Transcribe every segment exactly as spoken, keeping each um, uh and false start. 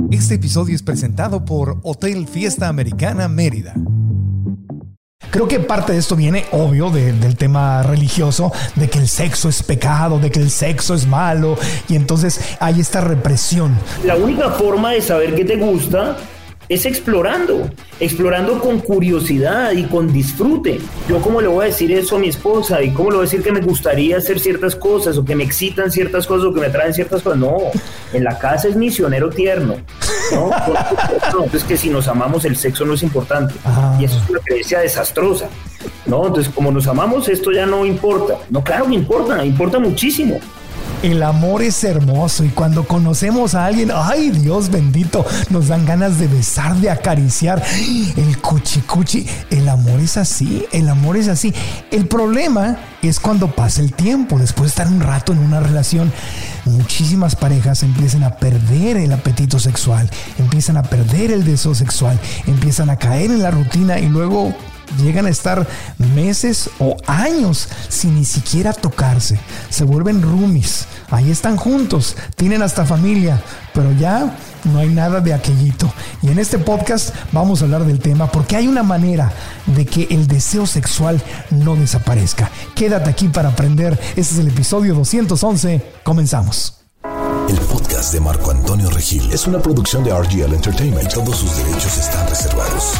Este episodio es presentado por Hotel Fiesta Americana Mérida. Creo que parte de esto viene, obvio, de, del tema religioso, de que el sexo es pecado, de que el sexo es malo, y entonces hay esta represión. La única forma de saber qué te gusta es explorando, explorando con curiosidad y con disfrute. Yo cómo le voy a decir eso a mi esposa y cómo le voy a decir que me gustaría hacer ciertas cosas o que me excitan ciertas cosas o que me atraen ciertas cosas. No, en la casa es misionero tierno, ¿no? No, entonces que si nos amamos el sexo no es importante. Ah. Y eso es una creencia desastrosa, ¿no? Entonces como nos amamos esto ya no importa. No, claro que importa, importa muchísimo. El amor es hermoso y cuando conocemos a alguien, ¡ay, Dios bendito! Nos dan ganas de besar, de acariciar. El cuchi cuchi. El amor es así, el amor es así. El problema es cuando pasa el tiempo. Después de estar un rato en una relación, muchísimas parejas empiezan a perder el apetito sexual, empiezan a perder el deseo sexual, empiezan a caer en la rutina y luego llegan a estar meses o años sin ni siquiera tocarse. Se vuelven roomies. Ahí están juntos, tienen hasta familia, pero ya no hay nada de aquellito. Y en este podcast vamos a hablar del tema porque hay una manera de que el deseo sexual no desaparezca. Quédate aquí para aprender. Este es el episodio doscientos once. Comenzamos. El podcast de Marco Antonio Regil es una producción de R G L Entertainment. Todos sus derechos están reservados.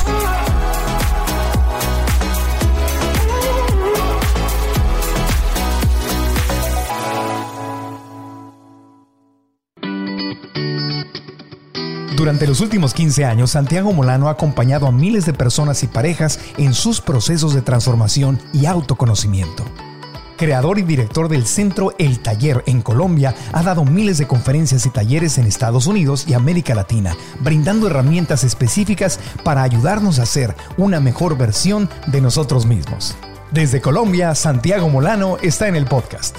Durante los últimos quince años, Santiago Molano ha acompañado a miles de personas y parejas en sus procesos de transformación y autoconocimiento. Creador y director del Centro El Taller en Colombia, ha dado miles de conferencias y talleres en Estados Unidos y América Latina, brindando herramientas específicas para ayudarnos a ser una mejor versión de nosotros mismos. Desde Colombia, Santiago Molano está en el podcast.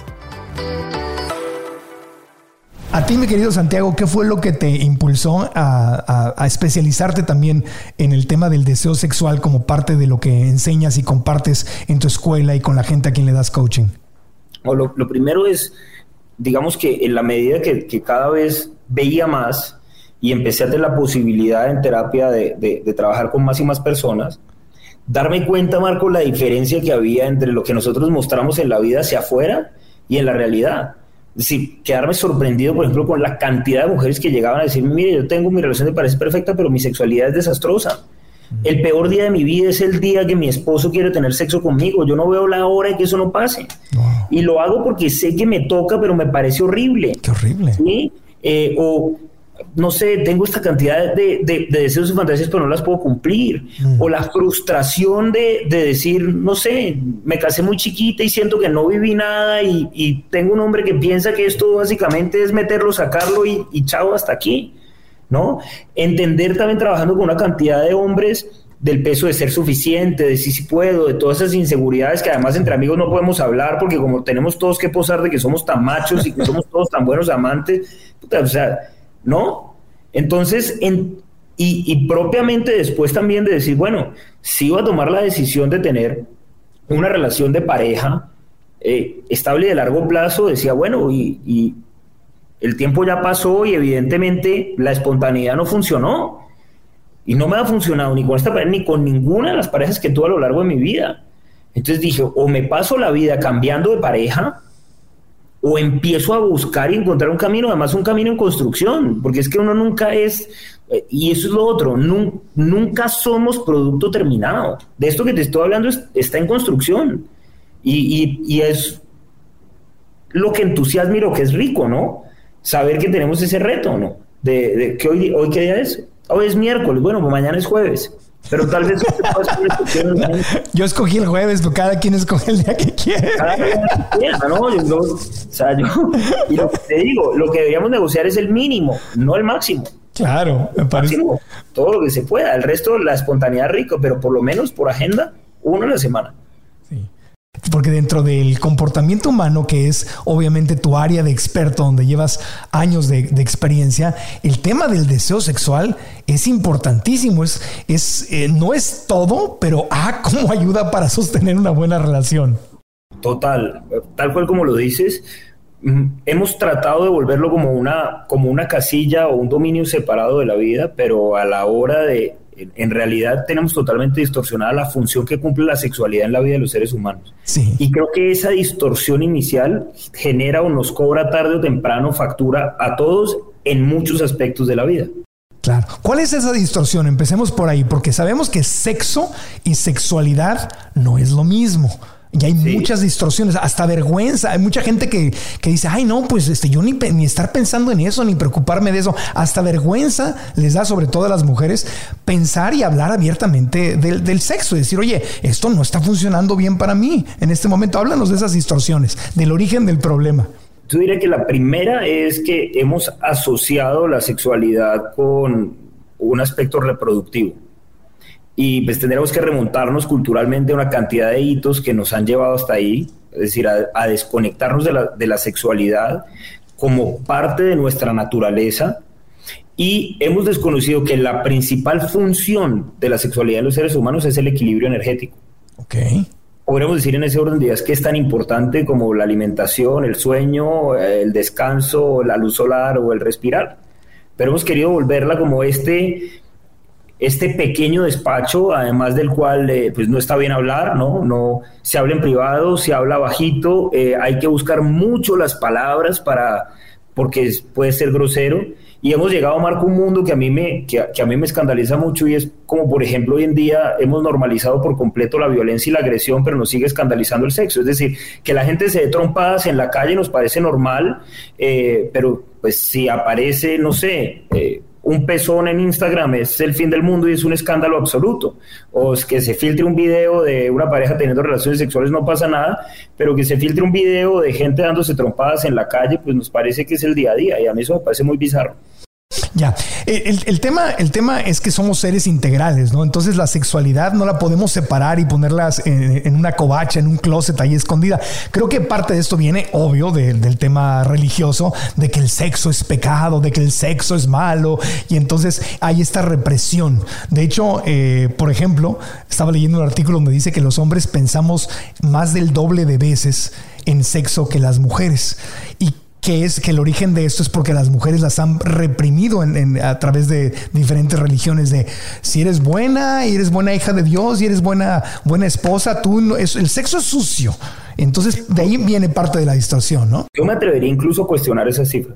A ti, mi querido Santiago, ¿qué fue lo que te impulsó a, a, a especializarte también en el tema del deseo sexual como parte de lo que enseñas y compartes en tu escuela y con la gente a quien le das coaching? Lo, lo primero es, digamos que en la medida que, que cada vez veía más y empecé a tener la posibilidad en terapia de, de, de trabajar con más y más personas, darme cuenta, Marco, la diferencia que había entre lo que nosotros mostramos en la vida hacia afuera y en la realidad. Es decir, quedarme sorprendido, por ejemplo, con la cantidad de mujeres que llegaban a decirme, mire, yo tengo mi relación de pareja perfecta, pero mi sexualidad es desastrosa. Uh-huh. El peor día de mi vida es el día que mi esposo quiere tener sexo conmigo. Yo no veo la hora de que eso no pase. Wow. Y lo hago porque sé que me toca, pero me parece horrible. ¡Qué horrible! ¿Sí? Eh, o, no sé, tengo esta cantidad de, de, de deseos y fantasías, pero no las puedo cumplir. Uh-huh. O la frustración de, de decir, no sé, me casé muy chiquita y siento que no viví nada y, y tengo un hombre que piensa que esto básicamente es meterlo, sacarlo y, y chao, hasta aquí, ¿no? Entender también trabajando con una cantidad de hombres del peso de ser suficiente, de sí, sí puedo, de todas esas inseguridades que además entre amigos no podemos hablar porque como tenemos todos que posar de que somos tan machos y que somos todos tan buenos amantes, puta, o sea, ¿no? Entonces, en, y, y propiamente después también de decir, bueno, si iba a tomar la decisión de tener una relación de pareja eh, estable y de largo plazo, decía, bueno, y, y el tiempo ya pasó y evidentemente la espontaneidad no funcionó. Y no me ha funcionado ni con esta pareja ni con ninguna de las parejas que tuve a lo largo de mi vida. Entonces dije, o me paso la vida cambiando de pareja, o empiezo a buscar y encontrar un camino, además un camino en construcción, porque es que uno nunca es, y eso es lo otro, nun, nunca somos producto terminado. De esto que te estoy hablando es, está en construcción, y, y, y es lo que entusiasma y lo que es rico, ¿no? Saber que tenemos ese reto, ¿no? De, de que hoy, hoy ¿qué día es? Hoy es miércoles, bueno, pues mañana es jueves. Pero tal vez yo escogí el jueves, pero cada quien escoge el día que quiere. Cada quien quiera, ¿no? Yo, yo, o sea, yo, y lo que te digo, lo que deberíamos negociar es el mínimo, no el máximo. Claro, me parece. Máximo, todo lo que se pueda. El resto, la espontaneidad rico, pero por lo menos por agenda, uno a la semana. Sí. Porque dentro del comportamiento humano, que es obviamente tu área de experto, donde llevas años de, de experiencia, el tema del deseo sexual es importantísimo. Es, es, eh, no es todo, pero ah, cómo ayuda para sostener una buena relación. Total, tal cual como lo dices. hemos tratado de volverlo como una, como una casilla o un dominio separado de la vida, pero a la hora de, en realidad tenemos totalmente distorsionada la función que cumple la sexualidad en la vida de los seres humanos. Sí. Y creo que esa distorsión inicial genera o nos cobra tarde o temprano factura a todos en muchos aspectos de la vida. Claro. ¿Cuál es esa distorsión? Empecemos por ahí, porque sabemos que sexo y sexualidad no es lo mismo. Y hay sí. muchas distorsiones, hasta vergüenza. Hay mucha gente que, que dice, ay, no, pues este, yo ni, ni estar pensando en eso, ni preocuparme de eso. Hasta vergüenza les da, sobre todo a las mujeres, pensar y hablar abiertamente del, del sexo. Y decir, oye, esto no está funcionando bien para mí en este momento. Háblanos de esas distorsiones, del origen del problema. Yo diría que la primera es que hemos asociado la sexualidad con un aspecto reproductivo. Y pues tendremos que remontarnos culturalmente a una cantidad de hitos que nos han llevado hasta ahí, es decir, a, a desconectarnos de la, de la sexualidad como parte de nuestra naturaleza, y hemos desconocido que la principal función de la sexualidad en los seres humanos es el equilibrio energético. Okay. Podríamos decir en ese orden de ideas que es tan importante como la alimentación, el sueño, el descanso, la luz solar o el respirar. Pero hemos querido volverla como este... este pequeño despacho, además del cual eh, pues no está bien hablar, ¿no? No se habla en privado, se habla bajito, eh, hay que buscar mucho las palabras para, porque puede ser grosero, y hemos llegado, Marco, a un mundo que a mí me, que, que a mí me escandaliza mucho, y es como, por ejemplo, hoy en día hemos normalizado por completo la violencia y la agresión, pero nos sigue escandalizando el sexo. Es decir, que la gente se dé trompadas en la calle nos parece normal, eh, pero pues si aparece, no sé, eh, un pezón en Instagram es el fin del mundo y es un escándalo absoluto. O es que se filtre un video de una pareja teniendo relaciones sexuales, no pasa nada, pero que se filtre un video de gente dándose trompadas en la calle, pues nos parece que es el día a día, y a mí eso me parece muy bizarro. Ya, el, el, tema, el tema es que somos seres integrales, ¿no? Entonces la sexualidad no la podemos separar y ponerlas en, en una covacha, en un closet ahí escondida. Creo que parte de esto viene, obvio, de, del tema religioso, de que el sexo es pecado, de que el sexo es malo, y entonces hay esta represión. De hecho, eh, por ejemplo, estaba leyendo un artículo donde dice que los hombres pensamos más del doble de veces en sexo que las mujeres, y que es que el origen de esto es porque las mujeres las han reprimido en, en, a través de diferentes religiones, de si eres buena y eres buena hija de Dios y eres buena, buena esposa, tú no, es, el sexo es sucio. Entonces de ahí viene parte de la distorsión, ¿no? Yo me atrevería incluso a cuestionar esas cifras,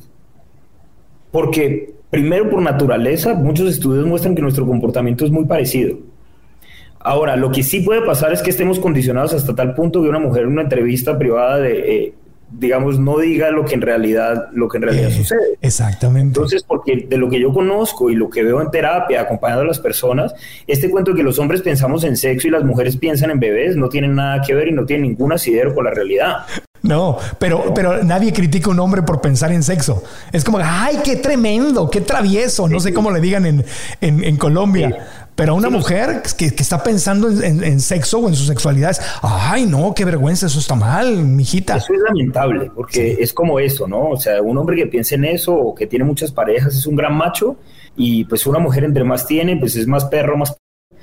porque primero, por naturaleza, muchos estudios muestran que nuestro comportamiento es muy parecido. Ahora, lo que sí puede pasar es que estemos condicionados hasta tal punto que una mujer en una entrevista privada de... Eh, digamos, no diga lo que en realidad, lo que en realidad eh, sucede. Exactamente. Entonces, porque de lo que yo conozco y lo que veo en terapia, acompañando a las personas, este cuento de que los hombres pensamos en sexo y las mujeres piensan en bebés no tienen nada que ver y no tienen ningún asidero con la realidad. No, pero, no. pero nadie critica a un hombre por pensar en sexo. Es como, ¡ay, qué tremendo, qué travieso! No sí, sé sí. cómo le digan en, en, en Colombia. Sí. Pero una sí, mujer que, que está pensando en, en, en sexo o en su sexualidad es, ¡ay, no, qué vergüenza! Eso está mal, mijita. Eso es lamentable, porque sí. es como eso, ¿no? O sea, un hombre que piensa en eso o que tiene muchas parejas es un gran macho, y pues una mujer entre más tiene, pues es más perro, más...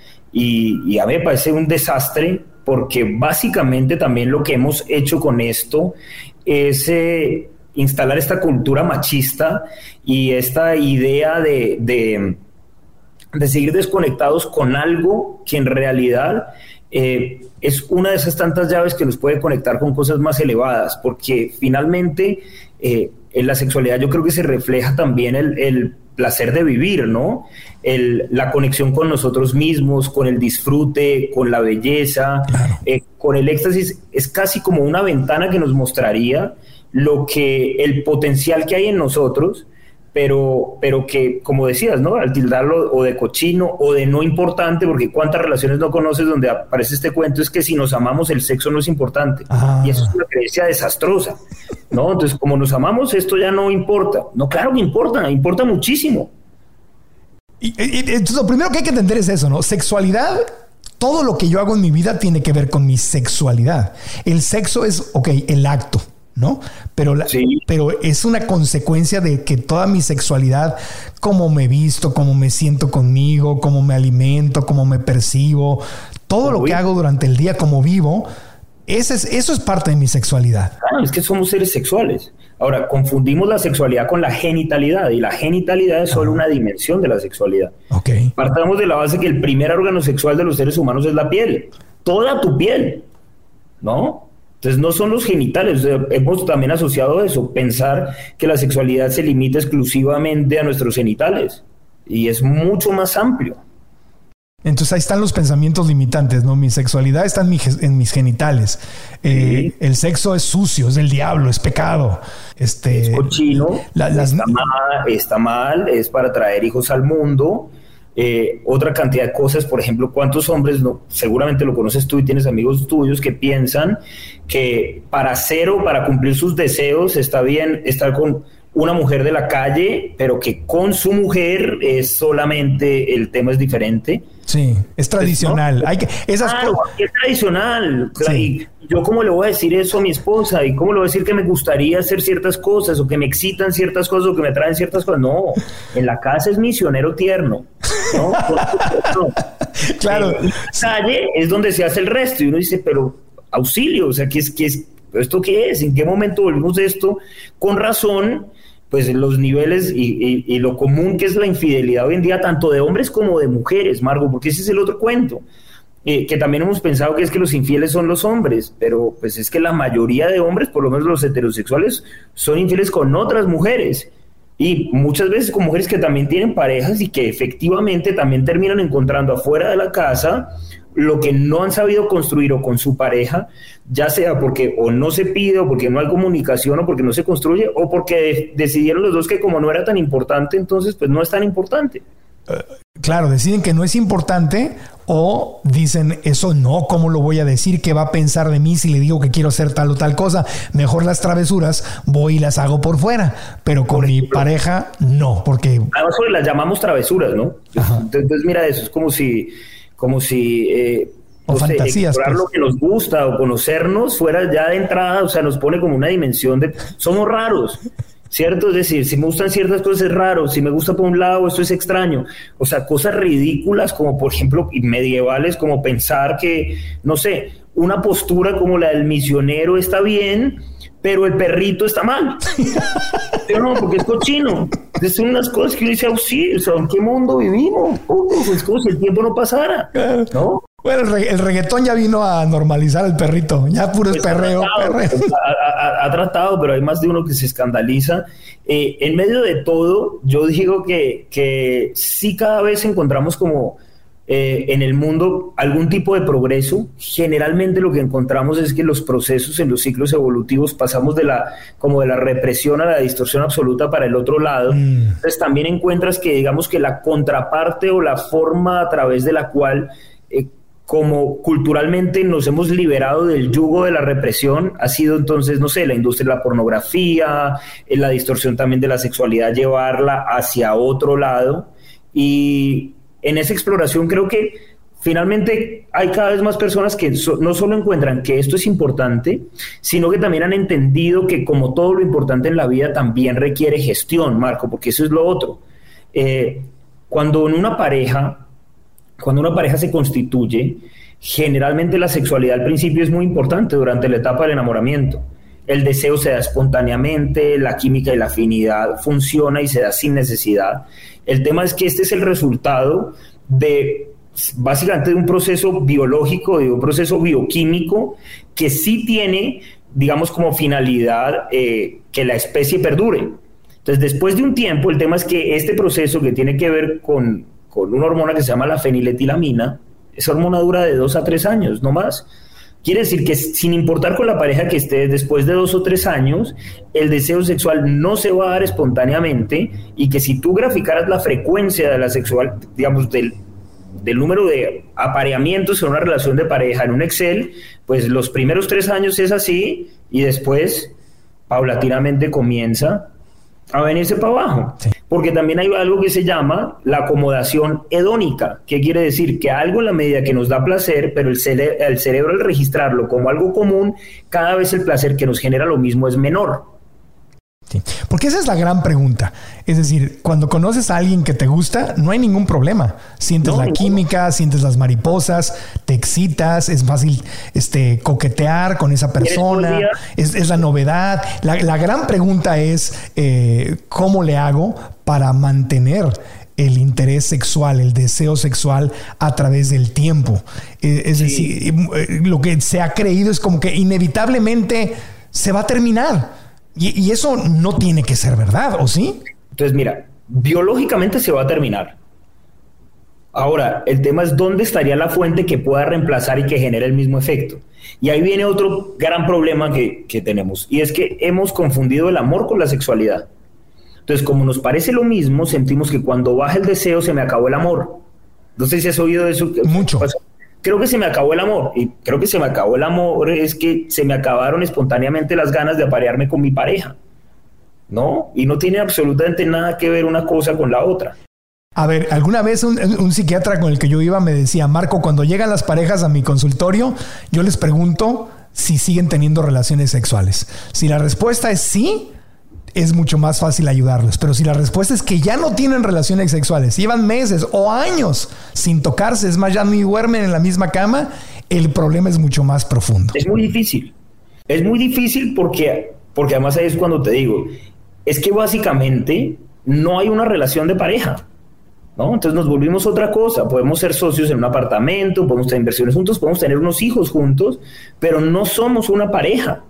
Y, y a mí me parece un desastre, porque básicamente también lo que hemos hecho con esto es eh, instalar esta cultura machista y esta idea de... de de seguir desconectados con algo que en realidad eh, es una de esas tantas llaves que nos puede conectar con cosas más elevadas, porque finalmente eh, en la sexualidad yo creo que se refleja también el, el placer de vivir, ¿no? El, la conexión con nosotros mismos, con el disfrute, con la belleza, claro. eh, con el éxtasis. Es casi como una ventana que nos mostraría lo que, el potencial que hay en nosotros, pero, pero que, como decías, ¿no? Al tildarlo o de cochino o de no importante, porque cuántas relaciones no conoces donde aparece este cuento, es que si nos amamos el sexo no es importante. Ah. Y eso es una creencia desastrosa, ¿no? Entonces, como nos amamos, esto ya no importa. No, claro que importa, importa muchísimo. Y, y, entonces, lo primero que hay que entender es eso, ¿no? Sexualidad, todo lo que yo hago en mi vida tiene que ver con mi sexualidad. El sexo es, ok, el acto, ¿no? Pero, la, sí. pero es una consecuencia de que toda mi sexualidad, cómo me visto, cómo me siento conmigo, cómo me alimento, cómo me percibo, todo lo que hago durante el día, cómo vivo, ese es, eso es parte de mi sexualidad. Claro, es que somos seres sexuales. Ahora, confundimos la sexualidad con la genitalidad, y la genitalidad es solo una dimensión de la sexualidad. Okay. Partamos de la base que el primer órgano sexual de los seres humanos es la piel, toda tu piel, ¿no? Entonces no son los genitales, hemos también asociado eso, pensar que la sexualidad se limita exclusivamente a nuestros genitales, y es mucho más amplio. Entonces ahí están los pensamientos limitantes, ¿no? Mi sexualidad está en, mi, en mis genitales. Eh, sí. El sexo es sucio, es del diablo, es pecado. Este, es cochino, la, las... está, mal, está mal, es para traer hijos al mundo. Eh, otra cantidad de cosas, por ejemplo, ¿cuántos hombres, no, seguramente lo conoces tú y tienes amigos tuyos que piensan que para hacer o para cumplir sus deseos está bien estar con una mujer de la calle, pero que con su mujer es solamente, el tema es diferente? Sí, es tradicional. ¿No? Hay que, esas claro, cosas... es tradicional. Sí. Y yo cómo le voy a decir eso a mi esposa, y cómo le voy a decir que me gustaría hacer ciertas cosas, o que me excitan ciertas cosas, o que me atraen ciertas cosas. No, en la casa es misionero tierno, ¿no? no. Claro. En la calle es donde se hace el resto, y uno dice, pero auxilio, o sea, ¿qué es, qué es, ¿esto qué es? ¿En qué momento volvimos de esto? Con razón, pues los niveles y, y, y lo común que es la infidelidad hoy en día, tanto de hombres como de mujeres, Margo, porque ese es el otro cuento, eh, que también hemos pensado que es que los infieles son los hombres, pero pues es que la mayoría de hombres, por lo menos los heterosexuales, son infieles con otras mujeres, y muchas veces con mujeres que también tienen parejas y que efectivamente también terminan encontrando afuera de la casa lo que no han sabido construir o con su pareja, ya sea porque o no se pide, o porque no hay comunicación, o porque no se construye, o porque de- decidieron los dos que como no era tan importante, entonces pues no es tan importante. Uh, claro, deciden que no es importante, o dicen, eso no, ¿cómo lo voy a decir? ¿Qué va a pensar de mí si le digo que quiero hacer tal o tal cosa? Mejor las travesuras voy y las hago por fuera, pero con por mi ejemplo, pareja no, porque... Además pues, las llamamos travesuras, ¿no? Entonces, entonces mira eso, es como si... como si eh, o no fantasías, sé, explorar pues. lo que nos gusta o conocernos fuera ya de entrada, o sea, nos pone como una dimensión de somos raros, ¿cierto? Es decir, si me gustan ciertas cosas es raro, si me gusta por un lado esto es extraño, o sea, cosas ridículas como por ejemplo medievales, como pensar que, no sé, una postura como la del misionero está bien, pero el perrito está mal. Pero no, porque es cochino. Son unas cosas que uno dice, oh, sí, o sea, ¿en qué mundo vivimos? Oh, es como si el tiempo no pasara, ¿no? Bueno, el, reg- el reggaetón ya vino a normalizar el perrito. Ya puro Pues perreo, ha tratado, perreo. Ha, ha- ha tratado, pero hay más de uno que se escandaliza. Eh, en medio de todo, yo digo que, que sí cada vez encontramos como eh, en el mundo algún tipo de progreso. Generalmente lo que encontramos es que los procesos en los ciclos evolutivos pasamos de la, como de la represión a la distorsión absoluta para el otro lado. Mm. Entonces también encuentras que digamos que la contraparte o la forma a través de la cual eh, como culturalmente nos hemos liberado del yugo de la represión, ha sido entonces, no sé, la industria de la pornografía, eh, la distorsión también de la sexualidad, llevarla hacia otro lado. Y en esa exploración creo que finalmente hay cada vez más personas que so- no solo encuentran que esto es importante, sino que también han entendido que como todo lo importante en la vida también requiere gestión, Marco, porque eso es lo otro. Eh, cuando en una pareja... Cuando una pareja se constituye, generalmente la sexualidad al principio es muy importante durante la etapa del enamoramiento. El deseo se da espontáneamente, la química y la afinidad funciona y se da sin necesidad. El tema es que este es el resultado de, básicamente, de un proceso biológico, de un proceso bioquímico que sí tiene, digamos, como finalidad eh, que la especie perdure. Entonces, después de un tiempo, el tema es que este proceso que tiene que ver con... con una hormona que se llama la feniletilamina, esa hormona dura de dos a tres años, no más. Quiere decir que sin importar con la pareja que estés, después de dos o tres años, el deseo sexual no se va a dar espontáneamente, y que si tú graficaras la frecuencia de la sexual, digamos, del, del número de apareamientos en una relación de pareja en un Excel, pues los primeros tres años es así, y después paulatinamente comienza a venirse para abajo. Sí. Porque también hay algo que se llama la acomodación hedónica. ¿Qué quiere decir? Que algo en la medida que nos da placer, pero el, cere- el cerebro al registrarlo como algo común, cada vez el placer que nos genera lo mismo es menor. Sí, porque esa es la gran pregunta. Es decir, cuando conoces a alguien que te gusta, no hay ningún problema. Sientes no, la química, no. sientes las mariposas, te excitas, es fácil este, coquetear con esa persona, es, es la novedad. La, la gran pregunta es eh, ¿cómo le hago para mantener el interés sexual, el deseo sexual a través del tiempo? Eh, es sí. decir, lo que se ha creído es como que inevitablemente se va a terminar. Y, y eso no tiene que ser verdad, ¿o sí? Entonces, mira, biológicamente se va a terminar. Ahora, el tema es dónde estaría la fuente que pueda reemplazar y que genere el mismo efecto. Y ahí viene otro gran problema que, que tenemos, y es que hemos confundido el amor con la sexualidad. Entonces, como nos parece lo mismo, sentimos que cuando baja el deseo se me acabó el amor. No sé si has oído eso. Mucho. Creo que se me acabó el amor, y creo que se me acabó el amor es que se me acabaron espontáneamente las ganas de aparearme con mi pareja, ¿no? Y no tiene absolutamente nada que ver una cosa con la otra. A ver, alguna vez un, un psiquiatra con el que yo iba me decía, Marco, cuando llegan las parejas a mi consultorio, yo les pregunto si siguen teniendo relaciones sexuales. Si la respuesta es sí, es mucho más fácil ayudarlos. Pero si la respuesta es que ya no tienen relaciones sexuales, llevan meses o años sin tocarse, es más, ya ni duermen en la misma cama, el problema es mucho más profundo. Es muy difícil. Es muy difícil porque, porque además ahí es cuando te digo, es que básicamente no hay una relación de pareja, ¿no? Entonces nos volvimos otra cosa. Podemos ser socios en un apartamento, podemos tener inversiones juntos, podemos tener unos hijos juntos, pero no somos una pareja.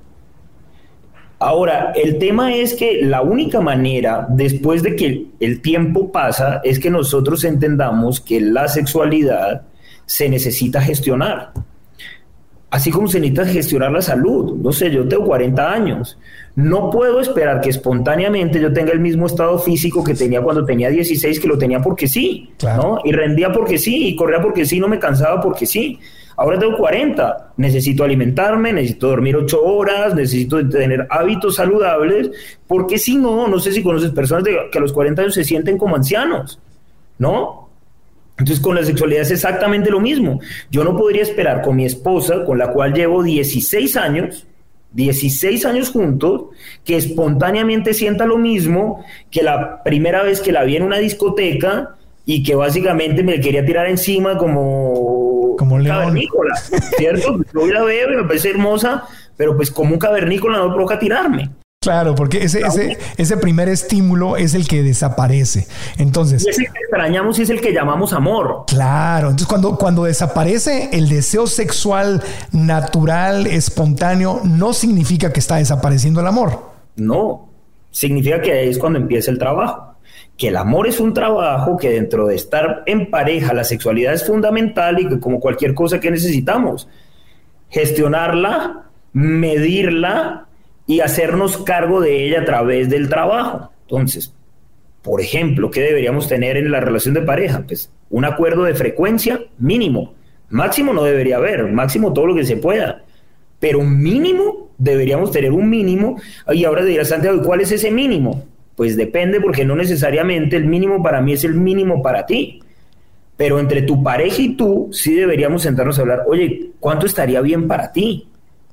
Ahora, el tema es que la única manera, después de que el tiempo pasa, es que nosotros entendamos que la sexualidad se necesita gestionar. Así como se necesita gestionar la salud. No sé, yo tengo cuarenta años. No puedo esperar que espontáneamente yo tenga el mismo estado físico que tenía cuando tenía dieciséis, que lo tenía porque sí, claro. ¿no? Y rendía porque sí, y corría porque sí, no me cansaba porque sí. Ahora tengo cuarenta, necesito alimentarme, necesito dormir ocho horas, necesito tener hábitos saludables, porque si no, no sé si conoces personas de, que a los cuarenta años se sienten como ancianos, ¿no? Entonces con la sexualidad es exactamente lo mismo. Yo no podría esperar con mi esposa, con la cual llevo dieciséis años, dieciséis años juntos, que espontáneamente sienta lo mismo que la primera vez que la vi en una discoteca y que básicamente me quería tirar encima como... Como un cavernícola, ¿cierto? Yo la veo y me parece hermosa, pero pues como un cavernícola no provoca tirarme. Claro, porque ese, ese, ese primer estímulo es el que desaparece. Entonces, y ese que extrañamos es el que llamamos amor. Claro, entonces cuando, cuando desaparece el deseo sexual natural, espontáneo, no significa que está desapareciendo el amor. No, significa que ahí es cuando empieza el trabajo. Que el amor es un trabajo, que dentro de estar en pareja la sexualidad es fundamental y que como cualquier cosa que necesitamos gestionarla, medirla y hacernos cargo de ella a través del trabajo. Entonces, por ejemplo, ¿qué deberíamos tener en la relación de pareja? Pues un acuerdo de frecuencia mínimo. Máximo no debería haber, máximo todo lo que se pueda, pero mínimo deberíamos tener un mínimo. Y ahora dirás, Santiago, ¿cuál es ese mínimo? Pues depende, porque no necesariamente el mínimo para mí es el mínimo para ti. Pero entre tu pareja y tú sí deberíamos sentarnos a hablar, oye, ¿cuánto estaría bien para ti?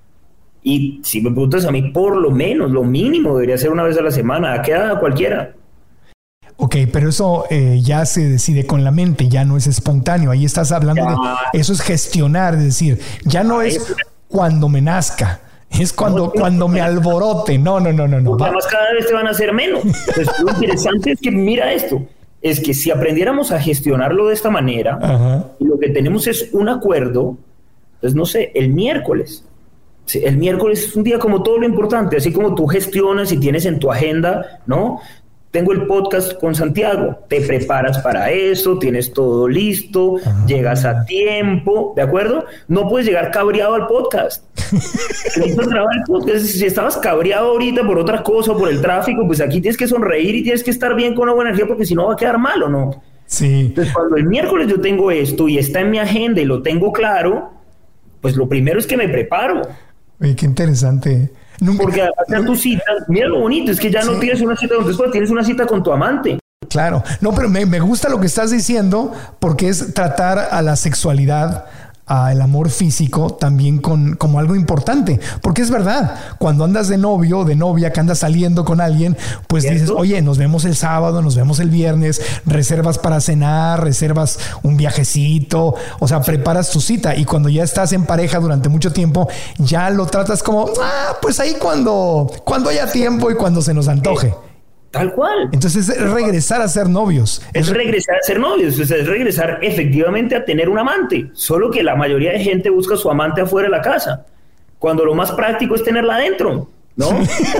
Y si me preguntas a mí, por lo menos, lo mínimo debería ser una vez a la semana, ¿a qué edad? Cualquiera. Ok, pero eso eh, ya se decide con la mente, ya no es espontáneo. Ahí estás hablando ya. de... Eso es gestionar, es decir, ya no es eso. Cuando me nazca. Es cuando, no, cuando me alborote. No, no, no, no, no. Además, cada vez te van a hacer menos. Entonces, lo interesante es que, mira esto, es que si aprendiéramos a gestionarlo de esta manera, ajá, y lo que tenemos es un acuerdo, pues no sé, el miércoles. El miércoles es un día como todo lo importante, así como tú gestionas y tienes en tu agenda, ¿no? Tengo el podcast con Santiago, te preparas para eso, tienes todo listo, ah. llegas a tiempo, ¿de acuerdo? No puedes llegar cabreado al podcast. Necesitas grabar el podcast. Si estabas cabreado ahorita por otra cosa, por el tráfico, pues aquí tienes que sonreír y tienes que estar bien con una buena energía, porque si no va a quedar mal, ¿o no? Sí. Entonces, cuando el miércoles yo tengo esto y está en mi agenda y lo tengo claro, pues lo primero es que me preparo. Oye, qué interesante. Nunca, Porque hacer tu cita, mira lo bonito, es que ya sí. no tienes una cita con tu esposa, tienes una cita con tu amante. Claro, no, pero me, me gusta lo que estás diciendo, porque es tratar a la sexualidad al amor físico también con, como algo importante, porque es verdad, cuando andas de novio o de novia, que andas saliendo con alguien, pues ¿cierto? Dices, oye, nos vemos el sábado, nos vemos el viernes, reservas para cenar, reservas un viajecito, o sea, preparas tu cita, y cuando ya estás en pareja durante mucho tiempo, ya lo tratas como, ah, pues ahí cuando, cuando haya tiempo y cuando se nos antoje. Tal cual. Entonces es regresar a ser novios. Es regresar a ser novios, o sea, es regresar efectivamente a tener un amante. Solo que la mayoría de gente busca a su amante afuera de la casa, cuando lo más práctico es tenerla adentro, ¿no?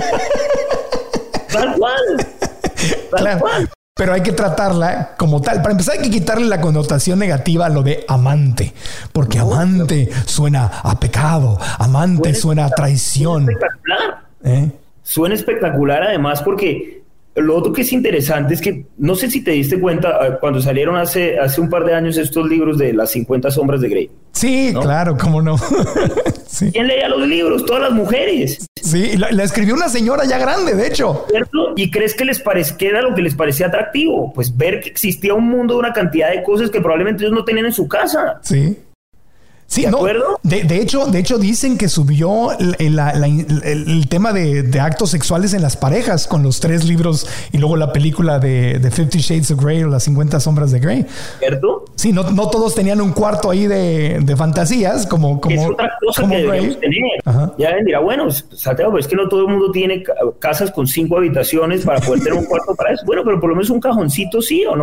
Tal cual. Tal claro. cual. Pero hay que tratarla como tal. Para empezar hay que quitarle la connotación negativa a lo de amante, porque no, amante no. suena a pecado, amante suena, suena a traición. Suena espectacular. ¿Eh? Suena espectacular además porque lo otro que es interesante es que, no sé si te diste cuenta, cuando salieron hace, hace un par de años estos libros de las cincuenta sombras de Grey. Sí, ¿no? Claro, cómo no. Sí. ¿Quién leía los libros? Todas las mujeres. Sí, la, la escribió una señora ya grande, de hecho. ¿Cierto? ¿Y crees que les parece que era lo que les parecía atractivo? Pues ver que existía un mundo de una cantidad de cosas que probablemente ellos no tenían en su casa. Sí. Sí, ¿De no, acuerdo? De, de hecho, de hecho dicen que subió el, la, la, el, el tema de, de actos sexuales en las parejas con los tres libros y luego la película de, de Fifty Shades of Grey o las cincuenta sombras de Grey. ¿Cierto? Sí, no, no todos tenían un cuarto ahí de, de fantasías como, como, es otra cosa como que Grey. Debemos tener. Ajá. Ya alguien dirá, bueno, Santiago, pero es que no todo el mundo tiene casas con cinco habitaciones para poder tener un cuarto para eso. Bueno, pero por lo menos un cajoncito sí o no.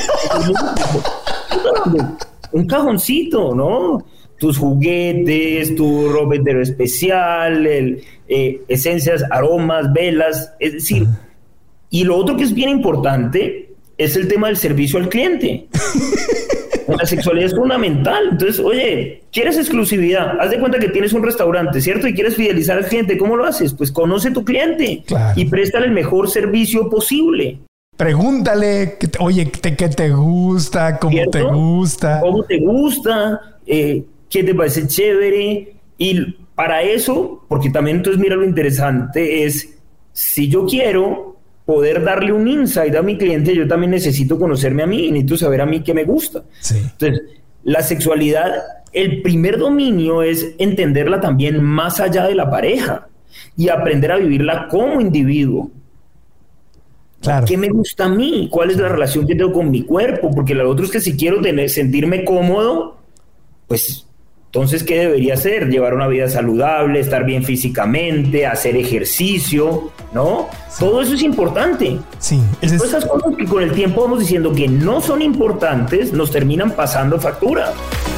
Un cajoncito, ¿no? Tus juguetes, tu ropa interior especial, el, eh, esencias, aromas, velas, es decir, uh-huh. Y lo otro que es bien importante es el tema del servicio al cliente. La sexualidad es fundamental. Entonces, oye, ¿quieres exclusividad? Haz de cuenta que tienes un restaurante, ¿cierto? Y quieres fidelizar al cliente. ¿Cómo lo haces? Pues conoce tu cliente, claro, y préstale el mejor servicio posible. Pregúntale, oye, ¿qué te gusta? ¿Cómo ¿cierto? te gusta? ¿Cómo te gusta? Eh, ¿Qué te parece chévere? Y para eso, porque también entonces mira lo interesante es, si yo quiero poder darle un insight a mi cliente, yo también necesito conocerme a mí, necesito saber a mí qué me gusta. Sí. Entonces, la sexualidad, el primer dominio es entenderla también más allá de la pareja y aprender a vivirla como individuo. Claro. ¿Qué me gusta a mí? ¿Cuál es la relación que tengo con mi cuerpo? Porque lo otro es que si quiero tener, sentirme cómodo, pues entonces, ¿qué debería hacer? Llevar una vida saludable, estar bien físicamente, hacer ejercicio, ¿no? Sí. Todo eso es importante. Sí. Y todas esas cosas que con el tiempo vamos diciendo que no son importantes, nos terminan pasando factura.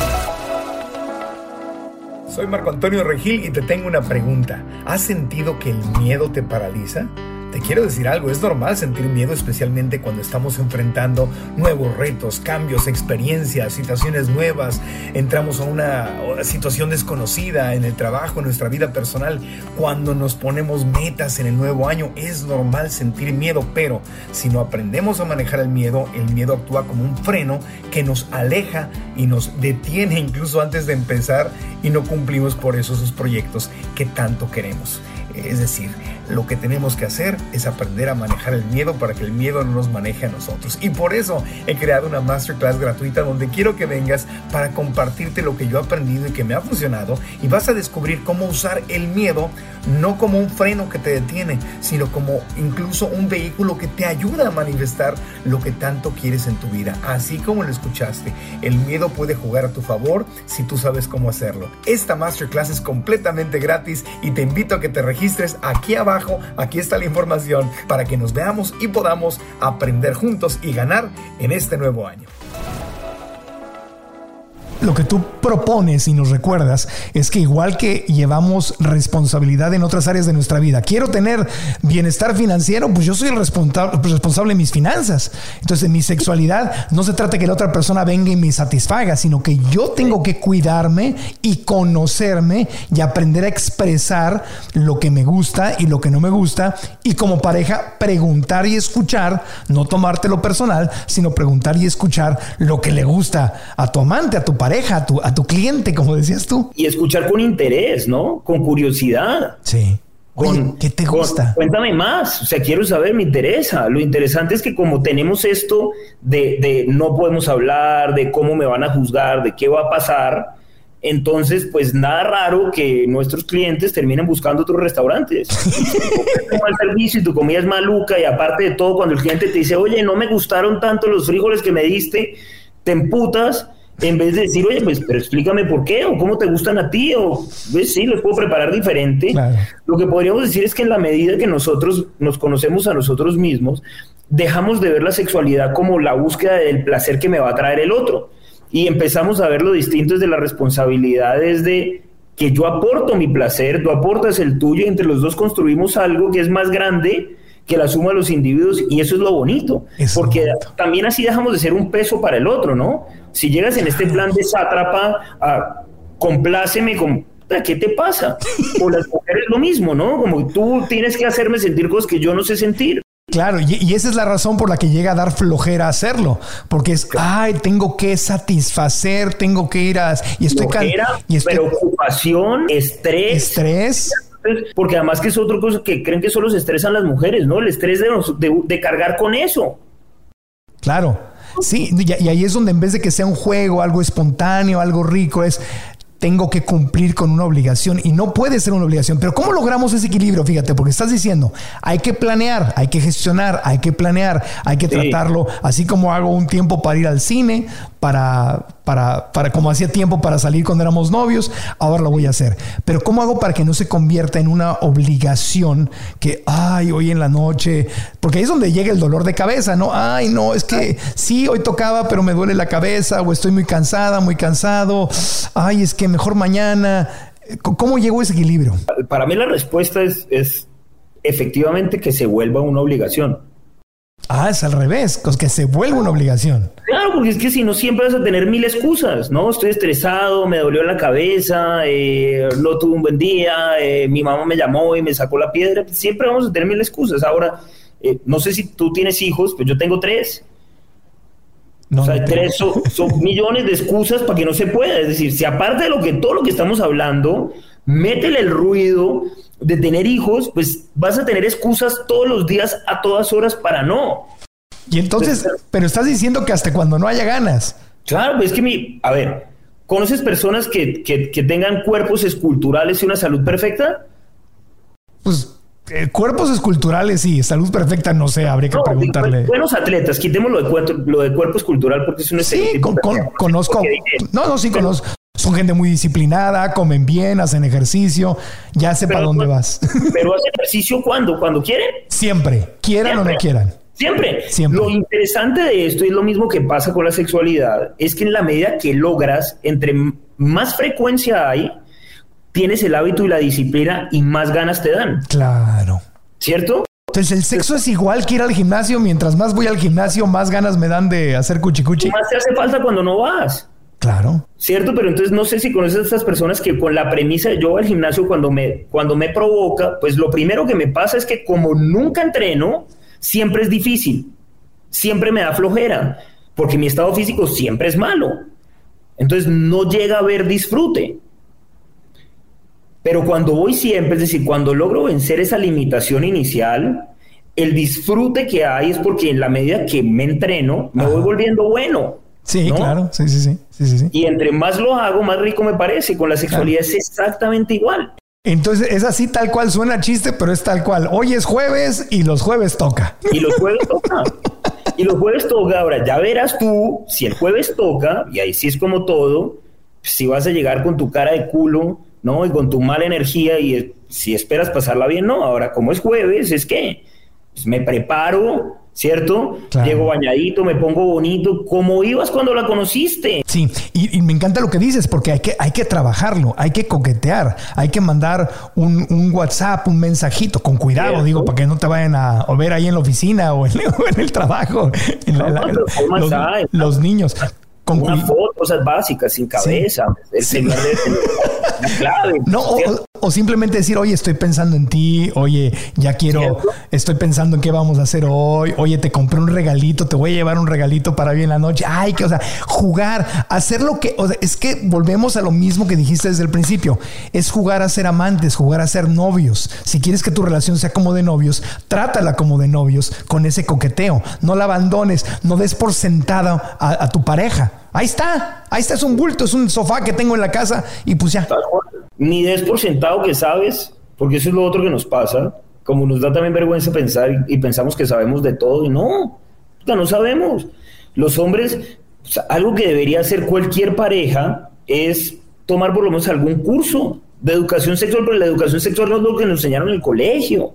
Soy Marco Antonio Regil y te tengo una pregunta. ¿Has sentido que el miedo te paraliza? Te quiero decir algo, es normal sentir miedo, especialmente cuando estamos enfrentando nuevos retos, cambios, experiencias, situaciones nuevas. Entramos a una situación desconocida en el trabajo, en nuestra vida personal. Cuando nos ponemos metas en el nuevo año, es normal sentir miedo, pero si no aprendemos a manejar el miedo, el miedo actúa como un freno que nos aleja y nos detiene incluso antes de empezar y no cumplimos por eso esos proyectos que tanto queremos. Es decir, lo que tenemos que hacer es aprender a manejar el miedo para que el miedo no nos maneje a nosotros. Y por eso he creado una masterclass gratuita donde quiero que vengas para compartirte lo que yo he aprendido y que me ha funcionado. Y vas a descubrir cómo usar el miedo no como un freno que te detiene, sino como incluso un vehículo que te ayuda a manifestar lo que tanto quieres en tu vida. Así como lo escuchaste, el miedo puede jugar a tu favor si tú sabes cómo hacerlo. Esta masterclass es completamente gratis y te invito a que te registres aquí abajo. Aquí está la información para que nos veamos y podamos aprender juntos y ganar en este nuevo año. Lo que tú propones y nos recuerdas es que igual que llevamos responsabilidad en otras áreas de nuestra vida, quiero tener bienestar financiero, pues yo soy el responsable, responsable de mis finanzas. Entonces, en mi sexualidad no se trata de que la otra persona venga y me satisfaga, sino que yo tengo que cuidarme y conocerme y aprender a expresar lo que me gusta y lo que no me gusta. Y como pareja, preguntar y escuchar, no tomártelo personal, sino preguntar y escuchar lo que le gusta a tu amante, a tu pareja. A tu, a tu cliente, como decías tú. Y escuchar con interés, ¿no? Con curiosidad. Sí. Oye, con, ¿qué te gusta? Con, cuéntame más. O sea, quiero saber, me interesa. Lo interesante es que como tenemos esto de, de no podemos hablar, de cómo me van a juzgar, de qué va a pasar, entonces pues nada raro que nuestros clientes terminen buscando otros restaurantes. Si tu mal servicio y tu comida es maluca, y aparte de todo, cuando el cliente te dice, oye, no me gustaron tanto los frijoles que me diste, te emputas, en vez de decir, oye, pues, pero explícame por qué, o cómo te gustan a ti, o, ¿ves? Sí, los puedo preparar diferente. Claro. Lo que podríamos decir es que en la medida que nosotros nos conocemos a nosotros mismos, dejamos de ver la sexualidad como la búsqueda del placer que me va a traer el otro, y empezamos a ver lo distinto desde las responsabilidades de que yo aporto mi placer, tú aportas el tuyo, y entre los dos construimos algo que es más grande que la suma de los individuos, y eso es lo bonito, es porque bonito. También así dejamos de ser un peso para el otro, ¿no? Si llegas en este plan de sátrapa, a compláceme con... ¿Qué te pasa? O las mujeres lo mismo, ¿no? Como tú tienes que hacerme sentir cosas que yo no sé sentir. Claro, y, y esa es la razón por la que llega a dar flojera hacerlo, porque es, ay, tengo que satisfacer, tengo que ir a... Y estoy flojera, can... y estoy... preocupación, estrés. Estrés. Porque además que es otra cosa que creen que solo se estresan las mujeres, ¿no? El estrés de, de, de cargar con eso. Claro. Sí, y ahí es donde en vez de que sea un juego, algo espontáneo, algo rico, es tengo que cumplir con una obligación, y no puede ser una obligación. Pero ¿cómo logramos ese equilibrio? Fíjate, porque estás diciendo, hay que planear, hay que gestionar, hay que planear, hay que sí. tratarlo, así como hago un tiempo para ir al cine, para, para, para como hacía tiempo para salir cuando éramos novios, ahora lo voy a hacer. Pero ¿cómo hago para que no se convierta en una obligación que, ay, hoy en la noche, porque ahí es donde llega el dolor de cabeza, ¿no? Ay, no, es que sí, hoy tocaba, pero me duele la cabeza, o estoy muy cansada, muy cansado, ay, es que mejor mañana. ¿Cómo llegó ese equilibrio? Para mí la respuesta es, es efectivamente que se vuelva una obligación. Ah, es al revés, que se vuelva una obligación. Claro, porque es que si no siempre vas a tener mil excusas, ¿no? Estoy estresado, me dolió la cabeza, eh, no tuve un buen día, eh, mi mamá me llamó y me sacó la piedra. Siempre vamos a tener mil excusas. Ahora, eh, no sé si tú tienes hijos, pues yo tengo tres. No, o sea, no tres son, son millones de excusas para que no se pueda. Es decir, si aparte de lo que todo lo que estamos hablando, métele el ruido de tener hijos, pues vas a tener excusas todos los días, a todas horas, para no. Y entonces, entonces pero estás diciendo que hasta cuando no haya ganas. Claro, pues es que mi, a ver, ¿conoces personas que, que, que tengan cuerpos esculturales y una salud perfecta? Pues Eh, cuerpos esculturales y salud perfecta, no sé, habría que no, preguntarle. Buenos atletas, quitémoslo de cuerpo, lo de cuerpo escultural, porque es un sí, con, con, conozco. No, no, sí, pero, conozco. Son gente muy disciplinada, comen bien, hacen ejercicio, ya sé para dónde vas. Pero hacen ejercicio ¿cuándo? ¿Cuando quieren? Siempre, quieran Siempre. o no quieran. Siempre. Siempre. Lo interesante de esto, y es lo mismo que pasa con la sexualidad, es que en la medida que logras, entre más frecuencia hay, tienes el hábito y la disciplina y más ganas te dan. Claro. ¿Cierto? Entonces el sexo es igual que ir al gimnasio. Mientras más voy al gimnasio, más ganas me dan de hacer cuchicuchi. Y más te hace falta cuando no vas. Claro. ¿Cierto? Pero entonces no sé si conoces a estas personas que con la premisa de yo voy al gimnasio cuando me, cuando me provoca, pues lo primero que me pasa es que como nunca entreno, siempre es difícil. Siempre me da flojera. Porque mi estado físico siempre es malo. Entonces no llega a haber disfrute. Pero cuando voy siempre, es decir, cuando logro vencer esa limitación inicial, el disfrute que hay es porque en la medida que me entreno, me Ajá. voy volviendo bueno. Sí, ¿no? claro, sí, sí, sí, sí, sí, sí. Y entre más lo hago, más rico me parece. Con la sexualidad claro. es exactamente igual. Entonces es así tal cual, suena chiste, pero es tal cual. Hoy es jueves y los jueves toca. Y los jueves toca. Y los jueves toca. Ahora, ya verás tú, si el jueves toca, y ahí sí es como todo, si vas a llegar con tu cara de culo, ¿no? Y con tu mala energía, y si esperas pasarla bien, no. Ahora, como es jueves, es que pues me preparo, ¿cierto? Claro. Llego bañadito, me pongo bonito, como ibas cuando la conociste. Sí, y, y me encanta lo que dices, porque hay que, hay que trabajarlo, hay que coquetear, hay que mandar un, un WhatsApp, un mensajito, con cuidado, ¿cierto? Digo, para que no te vayan a ver ahí en la oficina o en, o en el trabajo, en la, la, la, los, los niños. Con una foto, cosas básicas, sin cabeza. Sí. El sí. señor de la clave. No, o, o simplemente decir, oye, estoy pensando en ti, oye, ya quiero, ¿cierto? Estoy pensando en qué vamos a hacer hoy, oye, te compré un regalito, te voy a llevar un regalito para hoy en la noche. Ay, que, o sea, jugar, hacer lo que, o sea, es que volvemos a lo mismo que dijiste desde el principio, es jugar a ser amantes, jugar a ser novios. Si quieres que tu relación sea como de novios, trátala como de novios, con ese coqueteo. No la abandones, no des por sentada a, a tu pareja. Ahí está, ahí está, es un bulto, es un sofá que tengo en la casa y pues ya. Ni des por sentado que sabes, porque eso es lo otro que nos pasa, como nos da también vergüenza pensar y, y pensamos que sabemos de todo y no, no sabemos. Los hombres, o sea, algo que debería hacer cualquier pareja es tomar por lo menos algún curso de educación sexual, pero la educación sexual no es lo que nos enseñaron en el colegio.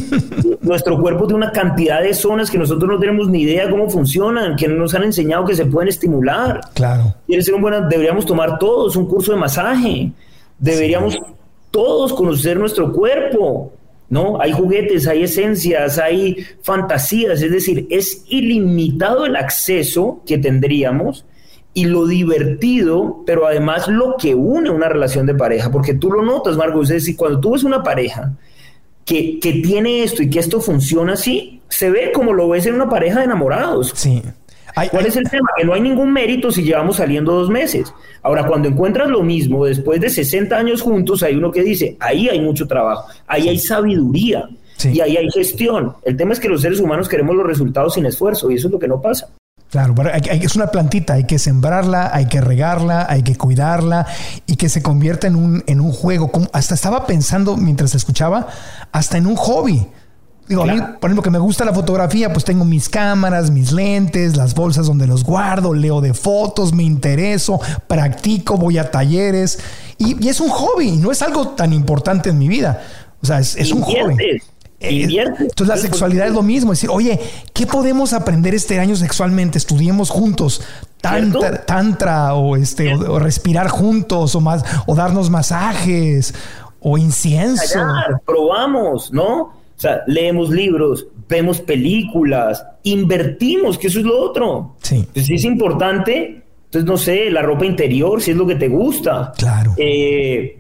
Nuestro cuerpo tiene una cantidad de zonas que nosotros no tenemos ni idea cómo funcionan, que no nos han enseñado que se pueden estimular. Claro. Quiere ser un buen, deberíamos tomar todos un curso de masaje. Deberíamos sí. todos conocer nuestro cuerpo, ¿no? Hay juguetes, hay esencias, hay fantasías, es decir, es ilimitado el acceso que tendríamos y lo divertido, pero además lo que une una relación de pareja, porque tú lo notas, Marco, es decir, cuando tú ves una pareja que, que tiene esto y que esto funciona así, se ve como lo ves en una pareja de enamorados. Sí. Ay, ¿Cuál ay. es el tema? Que no hay ningún mérito si llevamos saliendo dos meses. Ahora, cuando encuentras lo mismo, después de sesenta años juntos, hay uno que dice, ahí hay mucho trabajo, ahí hay sabiduría, sí. y ahí hay gestión. El tema es que los seres humanos queremos los resultados sin esfuerzo, y eso es lo que no pasa. Claro, pero hay, hay, es una plantita, hay que sembrarla, hay que regarla, hay que cuidarla y que se convierta en un, en un juego. Como hasta estaba pensando mientras escuchaba, hasta en un hobby. Digo, claro. A mí, por ejemplo, que me gusta la fotografía, pues tengo mis cámaras, mis lentes, las bolsas donde los guardo, leo de fotos, me intereso, practico, voy a talleres y, y es un hobby, no es algo tan importante en mi vida. O sea, es, es un hobby. Invierte. Entonces la sexualidad es lo mismo, es decir, oye, ¿qué podemos aprender este año sexualmente? Estudiemos juntos tantra, tantra o este o, o respirar juntos o más o darnos masajes o incienso. Callar, probamos, ¿no? O sea, leemos libros, vemos películas, invertimos, que eso es lo otro. Sí. Entonces, si es importante, entonces no sé, la ropa interior, si es lo que te gusta. Claro. Eh,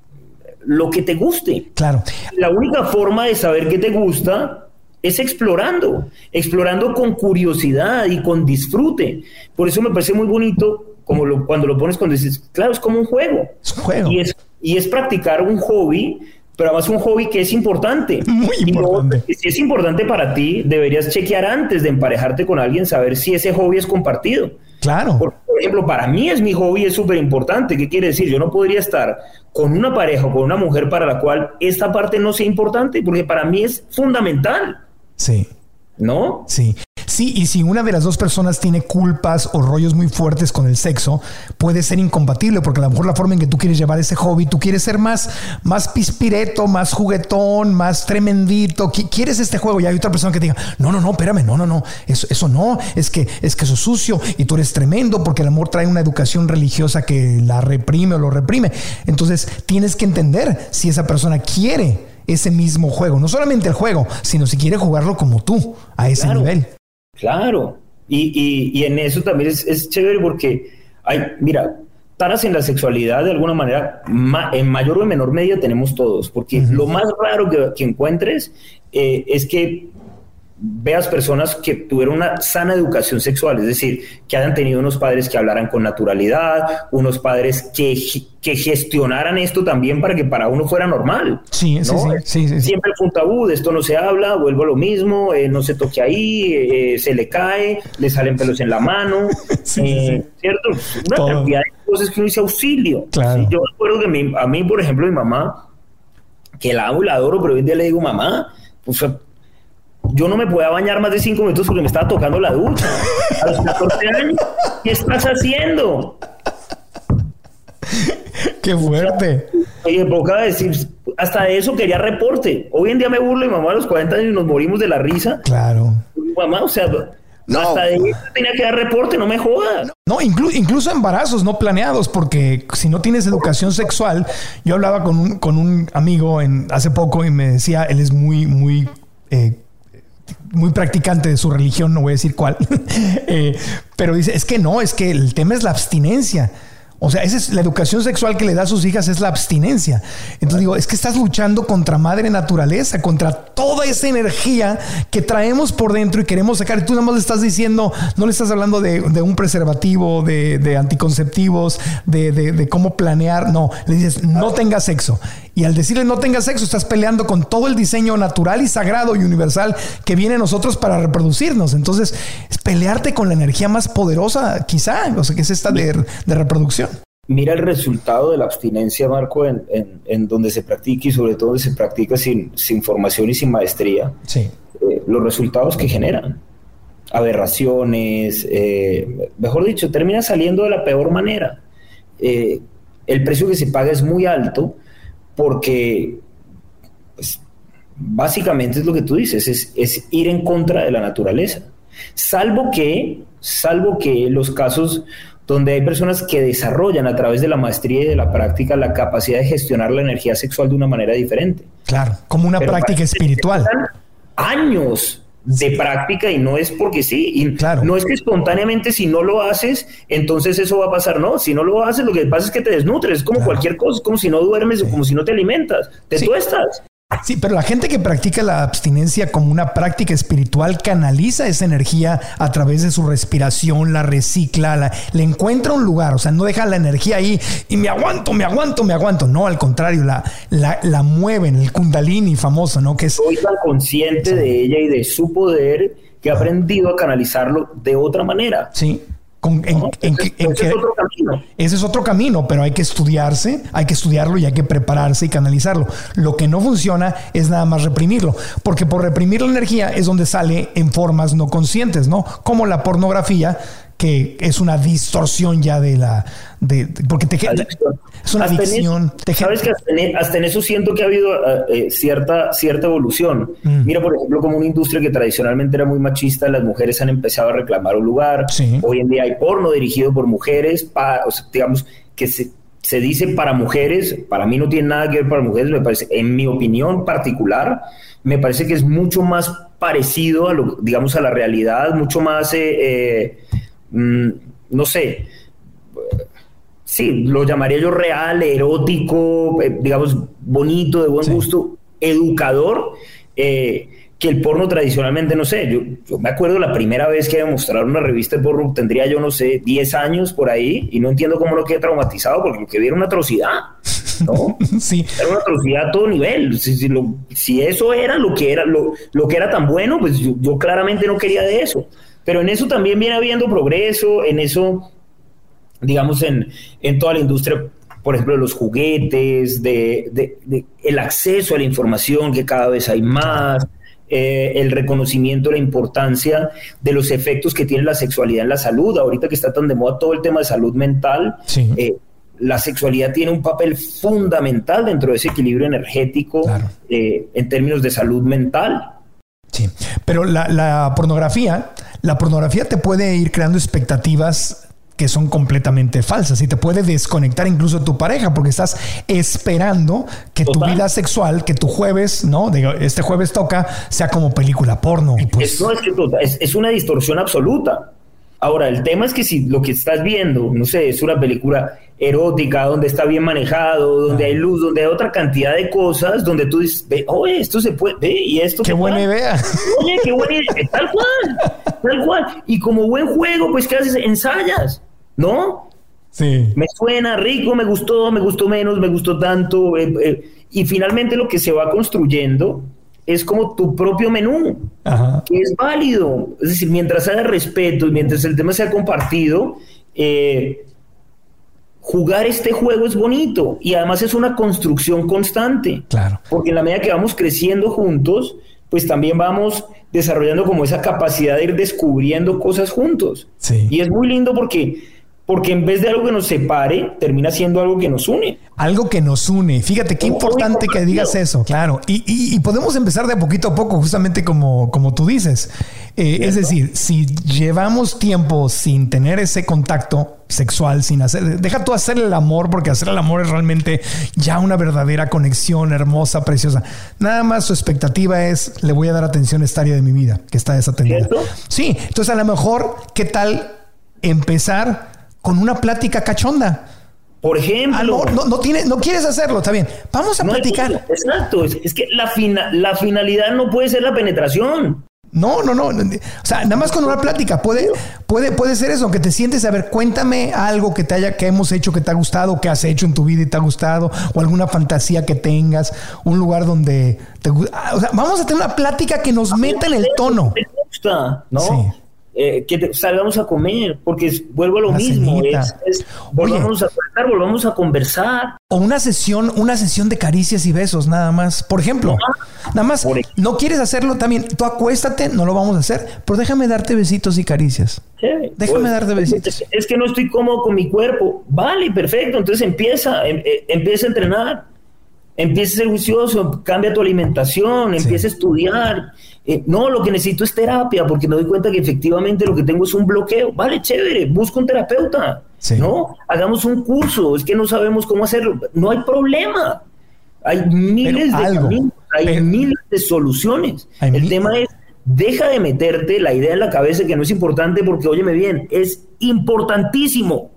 lo que te guste. Claro. La única forma de saber qué te gusta es explorando, explorando con curiosidad y con disfrute. Por eso me parece muy bonito como lo, cuando lo pones, cuando dices, claro, es como un juego. Es un juego. Y es, y es practicar un hobby, pero además un hobby que es importante. Muy importante. Y si es importante para ti, deberías chequear antes de emparejarte con alguien, saber si ese hobby es compartido. Claro. Por, por ejemplo, para mí es mi hobby, es súper importante. ¿Qué quiere decir? Yo no podría estar con una pareja o con una mujer para la cual esta parte no sea importante, porque para mí es fundamental. Sí. ¿No? Sí. Sí, y si una de las dos personas tiene culpas o rollos muy fuertes con el sexo, puede ser incompatible, porque a lo mejor la forma en que tú quieres llevar ese hobby, tú quieres ser más, más pispireto, más juguetón, más tremendito, quieres este juego y hay otra persona que te diga, no, no, no, espérame, no, no, no, eso, eso no, es que, es que eso es sucio y tú eres tremendo, porque el amor trae una educación religiosa que la reprime o lo reprime. Entonces tienes que entender si esa persona quiere ese mismo juego, no solamente el juego, sino si quiere jugarlo como tú, a ese claro, nivel. Claro, y, y, y en eso también es, es chévere porque hay, mira, taras en la sexualidad de alguna manera, ma, en mayor o en menor medida tenemos todos, porque uh-huh. lo más raro que, que encuentres eh, es que veas personas que tuvieron una sana educación sexual, es decir, que hayan tenido unos padres que hablaran con naturalidad, unos padres que, que gestionaran esto también para que para uno fuera normal. Sí, ¿no? sí, sí, sí, sí. Siempre fue un tabú, de esto no se habla, vuelvo a lo mismo, eh, no se toque ahí, eh, se le cae, le salen pelos en la mano, sí, eh, sí. ¿cierto? Una Todo. cantidad de cosas que uno dice auxilio. Claro. ¿Sí? Yo recuerdo que mi, a mí, por ejemplo, mi mamá, que la amo y la adoro, pero hoy en día le digo, mamá, pues yo no me podía bañar más de cinco minutos porque me estaba tocando la ducha. A los catorce años, ¿qué estás haciendo? ¡Qué fuerte! Oye, poca decir, hasta de eso quería reporte. Hoy en día me burlo de mi mamá a los cuarenta años y nos morimos de la risa. Claro. Mamá, o sea, no. Hasta de eso tenía que dar reporte, no me jodas. No, inclu- incluso embarazos no planeados, porque si no tienes educación sexual, yo hablaba con un, con un amigo en, hace poco y me decía, él es muy, muy... Eh, muy practicante de su religión, no voy a decir cuál, eh, pero dice, es que no, es que el tema es la abstinencia. O sea, esa es la educación sexual que le da a sus hijas, es la abstinencia. Entonces digo, es que estás luchando contra madre naturaleza, contra toda esa energía que traemos por dentro y queremos sacar. Y tú nada más le estás diciendo, no le estás hablando de, de un preservativo, de, de anticonceptivos, de, de, de cómo planear. No, le dices, no tengas sexo. Y al decirle no tengas sexo, estás peleando con todo el diseño natural y sagrado y universal que viene a nosotros para reproducirnos. Entonces, es pelearte con la energía más poderosa, quizá, o sea, que es esta de, de reproducción. Mira el resultado de la abstinencia, Marco, en, en, en donde se practica y sobre todo donde se practica sin, sin formación y sin maestría. Sí. Eh, los resultados que generan. Aberraciones, eh, mejor dicho, termina saliendo de la peor manera. Eh, el precio que se paga es muy alto porque, pues, básicamente es lo que tú dices, es, es ir en contra de la naturaleza. Salvo que, salvo que los casos donde hay personas que desarrollan a través de la maestría y de la práctica la capacidad de gestionar la energía sexual de una manera diferente. Claro, como una Pero práctica espiritual. Años de práctica y no es porque sí. Y claro. No es que espontáneamente si no lo haces, entonces eso va a pasar. No, si no lo haces, lo que pasa es que te desnutres. Es como claro. cualquier cosa, es como si no duermes sí. o como si no te alimentas. Te sí. tuestas. Sí, pero la gente que practica la abstinencia como una práctica espiritual canaliza esa energía a través de su respiración, la recicla, la, le encuentra un lugar, o sea, no deja la energía ahí y me aguanto, me aguanto, me aguanto. No, al contrario, la, la, la mueven, el kundalini famoso, ¿no? Que es, soy tan consciente sí. de ella y de su poder que he aprendido a canalizarlo de otra manera. Sí. Con, en, no, en, ese, en, ese en, es otro camino. Ese es otro camino, pero hay que estudiarse, hay que estudiarlo y hay que prepararse y canalizarlo. Lo que no funciona es nada más reprimirlo, porque por reprimir la energía es donde sale en formas no conscientes, ¿no? Como la pornografía, que es una distorsión ya de la... De, de, porque te adicción. Es una hasta adicción. En eso, Sabes que hasta en, hasta en eso siento que ha habido uh, cierta, cierta evolución. Mm. Mira, por ejemplo, como una industria que tradicionalmente era muy machista, las mujeres han empezado a reclamar un lugar. Sí. Hoy en día hay porno dirigido por mujeres, para, o sea, digamos, que se, se dice para mujeres. Para mí no tiene nada que ver para mujeres, me parece, en mi opinión particular, me parece que es mucho más parecido a lo, digamos, a la realidad, mucho más... Eh, eh, Mm, no sé, sí, lo llamaría yo real, erótico, eh, digamos, bonito, de buen sí. gusto, educador, eh, que el porno tradicionalmente, no sé, yo, yo me acuerdo la primera vez que me mostraron una revista de porno, tendría yo, no sé, diez años por ahí, y no entiendo cómo no quedé traumatizado, porque lo que vi era una atrocidad, ¿no? Sí. Era una atrocidad a todo nivel. Si, si, lo, si eso era lo que era, lo, lo que era tan bueno, pues yo, yo claramente no quería de eso. Pero en eso también viene habiendo progreso, en eso, digamos, en, en toda la industria, por ejemplo, de los juguetes, de, de, de el acceso a la información, que cada vez hay más, eh, el reconocimiento de la importancia de los efectos que tiene la sexualidad en la salud. Ahorita que está tan de moda todo el tema de salud mental, sí. eh, la sexualidad tiene un papel fundamental dentro de ese equilibrio energético, claro. eh, en términos de salud mental. Sí, pero la, la pornografía, la pornografía te puede ir creando expectativas que son completamente falsas y te puede desconectar incluso de tu pareja porque estás esperando que Total. tu vida sexual, que tu jueves, ¿no? De este jueves toca, sea como película porno. Y pues... es, no, es, que es, es una distorsión absoluta. Ahora, el tema es que si lo que estás viendo, no sé, es una película erótica, donde está bien manejado, donde ah. hay luz, donde hay otra cantidad de cosas, donde tú dices, ve, oye, esto se puede, ve, y esto... ¡Qué buena idea! Oye, qué buena idea, tal cual, tal cual. Y como buen juego, pues, ¿qué haces? Ensayas, ¿no? Sí. Me suena rico, me gustó, me gustó menos, me gustó tanto, eh, eh, y finalmente lo que se va construyendo es como tu propio menú, Ajá. que es válido. Es decir, mientras haya respeto y mientras el tema sea compartido, eh, jugar este juego es bonito y además es una construcción constante. Claro. Porque en la medida que vamos creciendo juntos, pues también vamos desarrollando como esa capacidad de ir descubriendo cosas juntos. Sí. Y es muy lindo porque... Porque en vez de algo que nos separe, termina siendo algo que nos une. Algo que nos une. Fíjate qué importante que digas eso, claro. Y, y, y podemos empezar de poquito a poco, justamente como, como tú dices. Eh, es decir, si llevamos tiempo sin tener ese contacto sexual, sin hacer... Deja tú hacer el amor, porque hacer el amor es realmente ya una verdadera conexión hermosa, preciosa. Nada más su expectativa es, le voy a dar atención a esta área de mi vida que está desatendida. ¿Cierto? Sí, entonces a lo mejor, ¿qué tal empezar con una plática cachonda? Por ejemplo. Ah, no, no, no, tiene, no quieres hacerlo, está bien. Vamos a no platicar. Es, exacto, es, es que la, fina, la finalidad no puede ser la penetración. No, no, no. O sea, nada más con una plática puede, puede, puede ser eso, que te sientes, a ver, cuéntame algo que te haya, que hemos hecho, que te ha gustado, que has hecho en tu vida y te ha gustado, o alguna fantasía que tengas, un lugar donde te gusta. O sea, vamos a tener una plática que nos meta en el tono. ¿Te gusta? ¿No? Sí. Eh, que te, salgamos a comer, porque es, vuelvo a lo Una mismo, cenita. es, es, volvamos a tratar, volvamos a conversar. O una sesión, una sesión de caricias y besos, nada más. Por ejemplo, nada más, Por ejemplo. no quieres hacerlo también, tú acuéstate, no lo vamos a hacer, pero déjame darte besitos y caricias. Sí, Déjame pues, darte besitos. Es, es que no estoy cómodo con mi cuerpo. Vale, perfecto, entonces empieza, em, eh, empieza a entrenar, empieza a ser juicioso, cambia tu alimentación, Sí. empieza a estudiar. Eh, no, lo que necesito es terapia, porque me doy cuenta que efectivamente lo que tengo es un bloqueo. Vale, chévere, busca un terapeuta. Sí. No, hagamos un curso, es que no sabemos cómo hacerlo. No hay problema. Hay miles Pero de algo, caminos, hay pero- miles de soluciones. Hay El mi- tema es, deja de meterte la idea en la cabeza que no es importante, porque, óyeme bien, es importantísimo.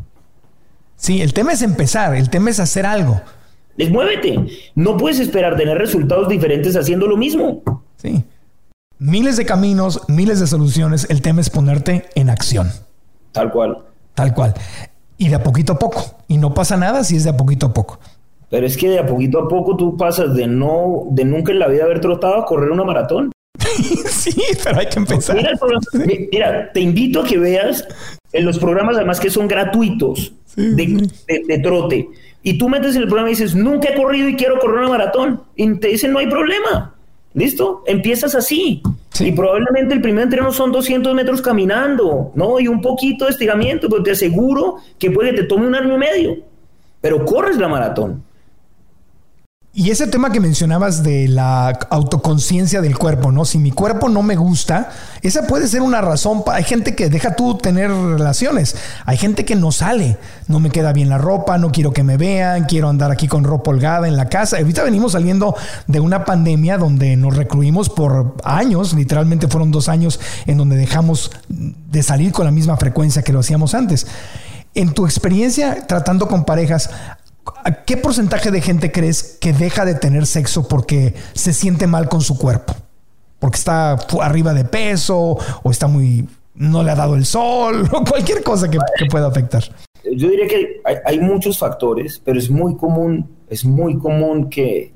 Sí, el tema es empezar, el tema es hacer algo. Les muévete. No puedes esperar tener resultados diferentes haciendo lo mismo. Sí. Miles de caminos, miles de soluciones. El tema es ponerte en acción. Tal cual. Tal cual. Y de a poquito a poco. Y no pasa nada si es de a poquito a poco. Pero es que de a poquito a poco tú pasas de no, de nunca en la vida haber trotado a correr una maratón. Sí, pero hay que empezar. Mira, el programa- mi- mira, te invito a que veas en los programas, además que son gratuitos, Sí, de, sí. de- de trote. Y tú metes en el programa y dices, nunca he corrido y quiero correr una maratón. Y te dicen, no hay problema. ¿Listo? Empiezas así. Sí. Y probablemente el primer entreno son doscientos metros caminando, ¿no? Y un poquito de estiramiento, pero te aseguro que puede que te tome un año y medio. Pero corres la maratón. Y ese tema que mencionabas de la autoconciencia del cuerpo, ¿no? Si mi cuerpo no me gusta, esa puede ser una razón. pa- Hay gente que deja tú tener relaciones. Hay gente que no sale. No me queda bien la ropa, no quiero que me vean, quiero andar aquí con ropa holgada en la casa. Ahorita venimos saliendo de una pandemia donde nos recluimos por años. Literalmente fueron dos años en donde dejamos de salir con la misma frecuencia que lo hacíamos antes. En tu experiencia tratando con parejas, ¿qué porcentaje de gente crees que deja de tener sexo porque se siente mal con su cuerpo? Porque está fu- arriba de peso o está muy... no le ha dado el sol o cualquier cosa que, que pueda afectar. Yo diría que hay, hay muchos factores, pero es muy común, es muy común que,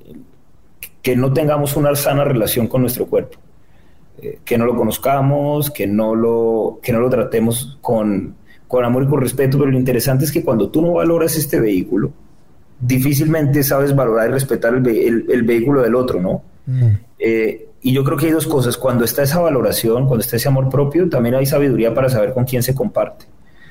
que no tengamos una sana relación con nuestro cuerpo. Eh, que no lo conozcamos, que no lo, que no lo tratemos con, con amor y con respeto, pero lo interesante es que cuando tú no valoras este vehículo, difícilmente sabes valorar y respetar el, ve- el, el vehículo del otro, ¿no? Mm. Eh, y yo creo que hay dos cosas. Cuando está esa valoración, cuando está ese amor propio, también hay sabiduría para saber con quién se comparte.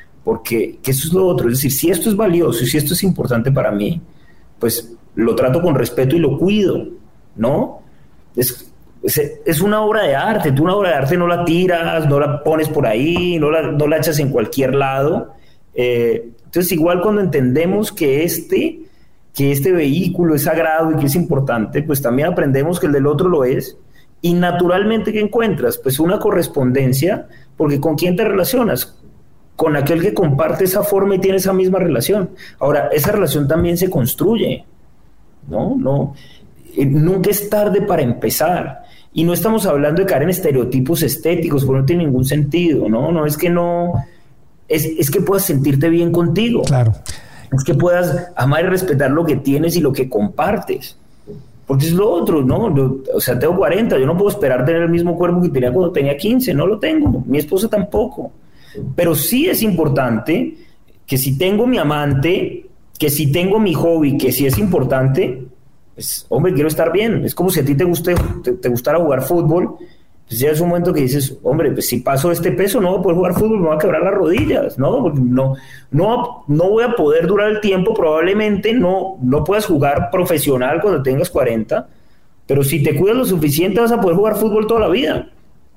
Porque que eso es lo otro. Es decir, si esto es valioso y si esto es importante para mí, pues lo trato con respeto y lo cuido, ¿no? Es, es, es una obra de arte. Tú una obra de arte no la tiras, no la pones por ahí, no la, no la echas en cualquier lado. Eh, entonces, igual cuando entendemos que este... que este vehículo es sagrado y que es importante, pues también aprendemos que el del otro lo es. Y naturalmente, ¿qué encuentras? Pues una correspondencia, porque ¿con quién te relacionas? Con aquel que comparte esa forma y tiene esa misma relación. Ahora, esa relación también se construye, ¿no? No, eh, nunca es tarde para empezar. Y no estamos hablando de caer en estereotipos estéticos, porque no tiene ningún sentido, ¿no? No es que no... Es, es que puedas sentirte bien contigo. Claro. Es que puedas amar y respetar lo que tienes y lo que compartes. Porque es lo otro, ¿no? Yo, o sea, tengo cuarenta, yo no puedo esperar tener el mismo cuerpo que tenía cuando tenía quince, no lo tengo, mi esposa tampoco. Pero sí es importante que si tengo mi amante, que si tengo mi hobby, que si es importante, pues, hombre, quiero estar bien. Es como si a ti te, guste, te, te gustara jugar fútbol, pues ya es un momento que dices, hombre, pues si paso este peso no voy a poder jugar fútbol, me voy a quebrar las rodillas, ¿no? Porque no, no, no voy a poder durar el tiempo, probablemente no, no puedas jugar profesional cuando tengas cuarenta, pero si te cuidas lo suficiente vas a poder jugar fútbol toda la vida.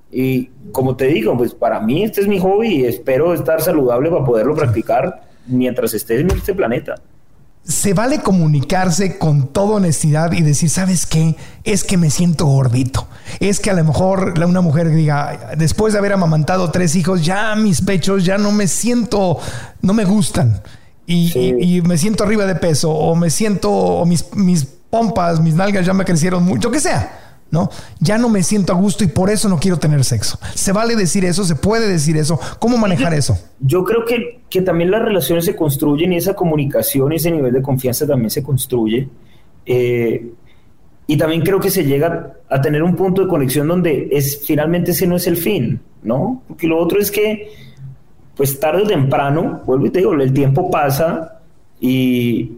Y como te digo, pues para mí este es mi hobby y espero estar saludable para poderlo practicar mientras esté en este planeta. Se vale comunicarse con toda honestidad y decir, ¿sabes qué? Es que me siento gordito. Es que a lo mejor una mujer diga, después de haber amamantado tres hijos, ya mis pechos ya no me siento, no me gustan. Y, sí. y, y me siento arriba de peso, o me siento, o mis, mis pompas, mis nalgas ya me crecieron mucho, que sea. ¿no? Ya no me siento a gusto y por eso no quiero tener sexo. ¿Se vale decir eso? ¿Se puede decir eso? ¿Cómo manejar eso? Yo creo que, que también las relaciones se construyen y esa comunicación, ese nivel de confianza también se construye. Eh, y también creo que se llega a tener un punto de conexión donde es, finalmente ese no es el fin, ¿no? Porque lo otro es que, pues tarde o temprano, vuelvo y te digo, el tiempo pasa y,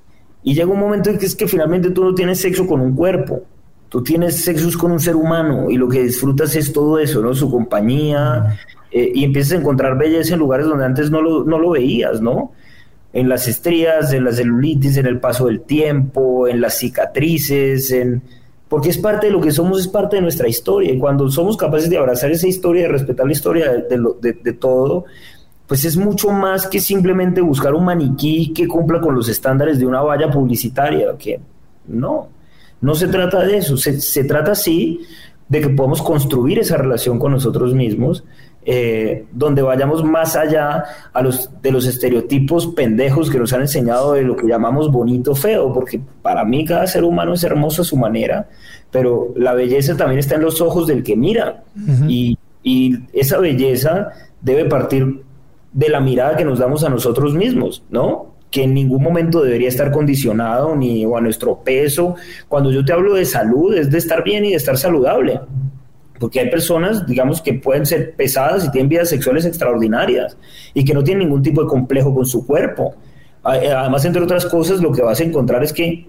y llega un momento en que es que finalmente tú no tienes sexo con un cuerpo. Tú tienes sexos con un ser humano y lo que disfrutas es todo eso, ¿no? Su compañía, eh, y empiezas a encontrar belleza en lugares donde antes no lo, no lo veías, ¿no? En las estrías, en la celulitis, en el paso del tiempo, en las cicatrices, en... porque es parte de lo que somos, es parte de nuestra historia. Y cuando somos capaces de abrazar esa historia, de respetar la historia de, de, lo, de, de todo, pues es mucho más que simplemente buscar un maniquí que cumpla con los estándares de una valla publicitaria, que no... No se trata de eso, se, se trata sí de que podamos construir esa relación con nosotros mismos, eh, donde vayamos más allá a los, de los estereotipos pendejos que nos han enseñado de lo que llamamos bonito feo, porque para mí cada ser humano es hermoso a su manera, pero la belleza también está en los ojos del que mira, uh-huh. y, y esa belleza debe partir de la mirada que nos damos a nosotros mismos, ¿no? Que en ningún momento debería estar condicionado ni o a nuestro peso. Cuando yo te hablo de salud, es de estar bien y de estar saludable, porque hay personas, digamos, que pueden ser pesadas y tienen vidas sexuales extraordinarias y que no tienen ningún tipo de complejo con su cuerpo. Además, entre otras cosas, lo que vas a encontrar es que,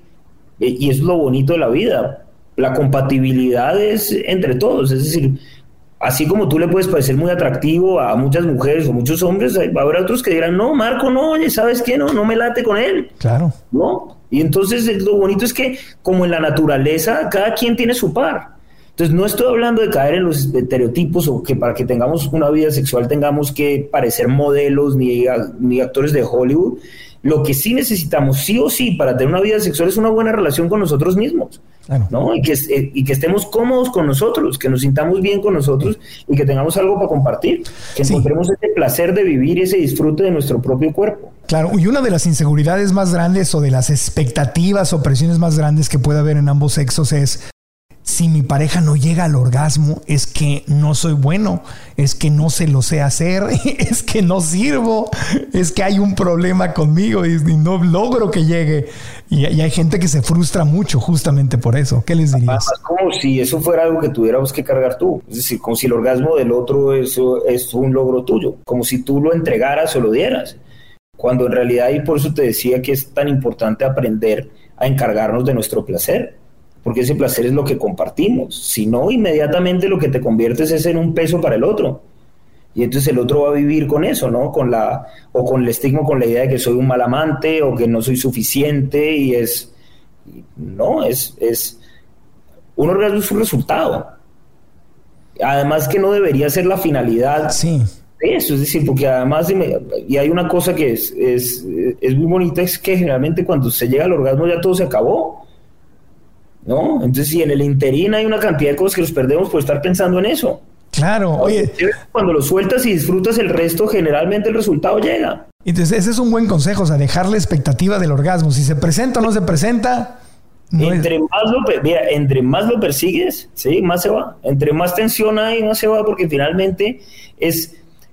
y es lo bonito de la vida, la compatibilidad es entre todos, es decir, así como tú le puedes parecer muy atractivo a muchas mujeres o muchos hombres, va a haber otros que dirán, no, Marco, no, oye, ¿sabes qué? No, no me late con él. Claro. ¿No? Y entonces lo bonito es que, como en la naturaleza, cada quien tiene su par. Entonces no estoy hablando de caer en los estereotipos o que para que tengamos una vida sexual tengamos que parecer modelos ni, ni actores de Hollywood. Lo que sí necesitamos, sí o sí, para tener una vida sexual es una buena relación con nosotros mismos. Claro. ¿No? Y, que, y que estemos cómodos con nosotros, que nos sintamos bien con nosotros y que tengamos algo para compartir, que sí. encontremos ese placer de vivir y ese disfrute de nuestro propio cuerpo. Claro, y una de las inseguridades más grandes o de las expectativas o presiones más grandes que puede haber en ambos sexos es: si mi pareja no llega al orgasmo, es que no soy bueno, es que no se lo sé hacer, es que no sirvo, es que hay un problema conmigo y, y no logro que llegue. Y, y hay gente que se frustra mucho justamente por eso. ¿Qué les dirías? Además, como si eso fuera algo que tuviéramos que cargar tú. Es decir, como si el orgasmo del otro es, es un logro tuyo, como si tú lo entregaras o lo dieras. Cuando en realidad, y por eso te decía que es tan importante aprender a encargarnos de nuestro placer, porque ese placer es lo que compartimos. Si no, inmediatamente lo que te conviertes es en un peso para el otro. Y entonces el otro va a vivir con eso, ¿no? Con la, o con el estigma, con la idea de que soy un mal amante o que no soy suficiente, y es... No, es... es un orgasmo es un resultado. Además que no debería ser la finalidad. Sí. De eso, es decir, porque además, y hay una cosa que es, es, es muy bonita, es que generalmente cuando se llega al orgasmo ya todo se acabó, ¿no? Entonces, si en el interín hay una cantidad de cosas que nos perdemos por estar pensando en eso. Claro, oye. Cuando lo sueltas y disfrutas el resto, generalmente el resultado llega. Entonces, ese es un buen consejo, o sea, dejar la expectativa del orgasmo. Si se presenta o no se presenta... No entre, es... más lo, mira, entre más lo persigues, ¿sí? Más se va. Entre más tensión hay, más se va, porque finalmente es...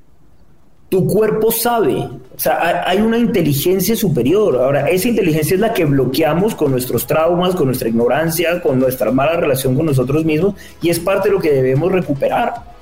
Tu cuerpo sabe, o sea, hay una inteligencia superior. Ahora, esa inteligencia es la que bloqueamos con nuestros traumas, con nuestra ignorancia, con nuestra mala relación con nosotros mismos, y es parte de lo que debemos recuperar.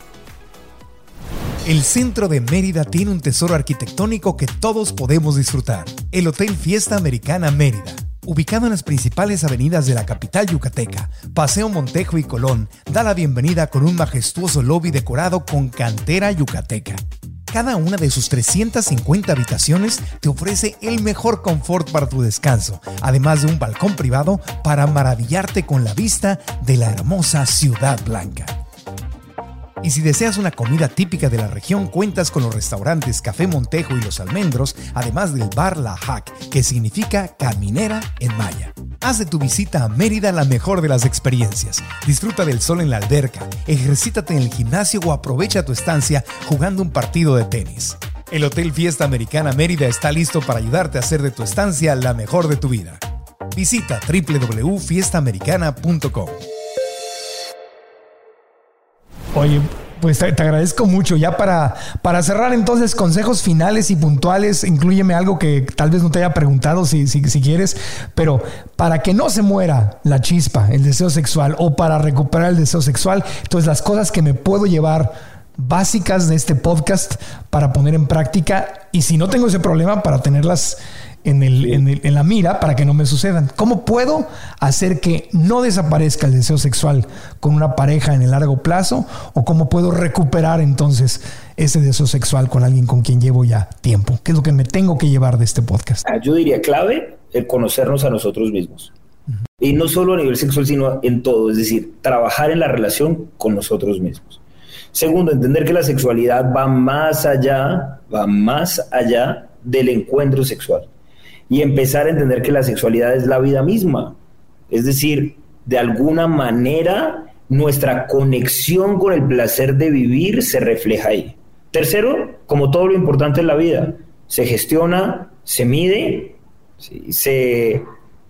El centro de Mérida tiene un tesoro arquitectónico que todos podemos disfrutar. El Hotel Fiesta Americana Mérida. Ubicado en las principales avenidas de la capital yucateca, Paseo Montejo y Colón, da la bienvenida con un majestuoso lobby decorado con cantera yucateca. Cada una de sus trescientas cincuenta habitaciones te ofrece el mejor confort para tu descanso, además de un balcón privado para maravillarte con la vista de la hermosa Ciudad Blanca. Y si deseas una comida típica de la región, cuentas con los restaurantes Café Montejo y Los Almendros, además del bar La Hack, que significa caminera en maya. Haz de tu visita a Mérida la mejor de las experiencias. Disfruta del sol en la alberca, ejercítate en el gimnasio o aprovecha tu estancia jugando un partido de tenis. El Hotel Fiesta Americana Mérida está listo para ayudarte a hacer de tu estancia la mejor de tu vida. Visita doble u doble u doble u punto fiesta americana punto com. Oye, pues te, te agradezco mucho. Ya para, para cerrar entonces, consejos finales y puntuales, inclúyeme algo que tal vez no te haya preguntado si, si, si quieres, pero para que no se muera la chispa, el deseo sexual, o para recuperar el deseo sexual, entonces las cosas que me puedo llevar básicas de este podcast para poner en práctica, y si no tengo ese problema, para tenerlas en, el, en, el, en la mira para que no me sucedan. ¿Cómo puedo hacer que no desaparezca el deseo sexual con una pareja en el largo plazo? ¿O cómo puedo recuperar entonces ese deseo sexual con alguien con quien llevo ya tiempo? ¿Qué es lo que me tengo que llevar de este podcast? Yo diría clave el conocernos a nosotros mismos. Uh-huh. Y no solo a nivel sexual, sino en todo. Es decir, trabajar en la relación con nosotros mismos. Segundo, entender que la sexualidad va más allá, va más allá del encuentro sexual. Y empezar a entender que la sexualidad es la vida misma. Es decir, de alguna manera, nuestra conexión con el placer de vivir se refleja ahí. Tercero, como todo lo importante en la vida, se gestiona, se mide, ¿sí? se,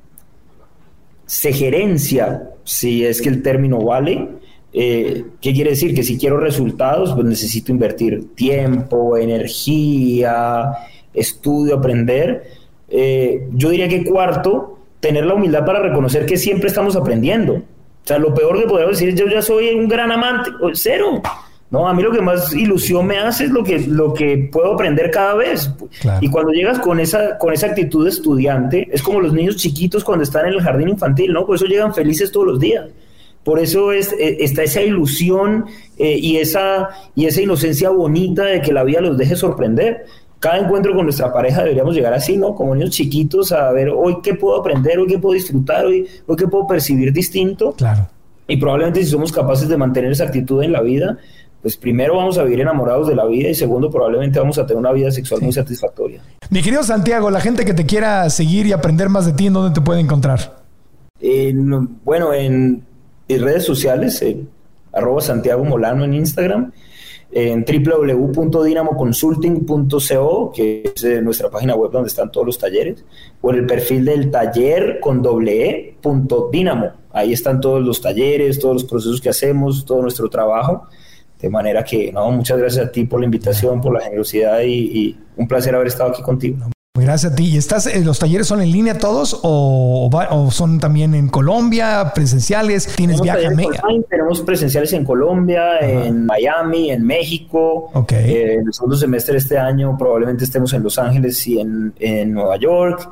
se gerencia, si es que el término vale. Eh, ¿Qué quiere decir? Que si quiero resultados, pues necesito invertir tiempo, energía, estudio, aprender. Eh, yo diría que cuarto, tener la humildad para reconocer que siempre estamos aprendiendo. O sea, lo peor que podemos decir es yo ya soy un gran amante. Cero. No, a mí lo que más ilusión me hace es lo que, lo que puedo aprender cada vez. Claro. Y cuando llegas con esa, con esa actitud de estudiante, es como los niños chiquitos cuando están en el jardín infantil, ¿no? Por eso llegan felices todos los días. Por eso es, está esa ilusión eh, y, esa, y esa inocencia bonita de que la vida los deje sorprender. Cada encuentro con nuestra pareja deberíamos llegar así, ¿no? Como niños chiquitos a ver hoy qué puedo aprender, hoy qué puedo disfrutar, hoy, hoy qué puedo percibir distinto. Claro. Y probablemente si somos capaces de mantener esa actitud en la vida, pues primero vamos a vivir enamorados de la vida y segundo probablemente vamos a tener una vida sexual sí. muy satisfactoria. Mi querido Santiago, la gente que te quiera seguir y aprender más de ti, ¿en dónde te puede encontrar? Eh, bueno, en, en redes sociales, eh, arroba Santiago Molano en Instagram, en doble u doble u doble u punto dinamo consulting punto co, que es eh, nuestra página web donde están todos los talleres, o en el perfil del taller con doble e punto dinamo. Ahí están todos los talleres, todos los procesos que hacemos, todo nuestro trabajo. De manera que, no, muchas gracias a ti por la invitación, por la generosidad y, y un placer haber estado aquí contigo. Gracias a ti. ¿Y estás, los talleres son en línea todos o, o son también en Colombia, presenciales? ¿Tienes viaje a México? Tenemos presenciales en Colombia, Ajá. en Miami, en México. Okay. Eh, en el segundo semestre de este año probablemente estemos en Los Ángeles y en, en Nueva York.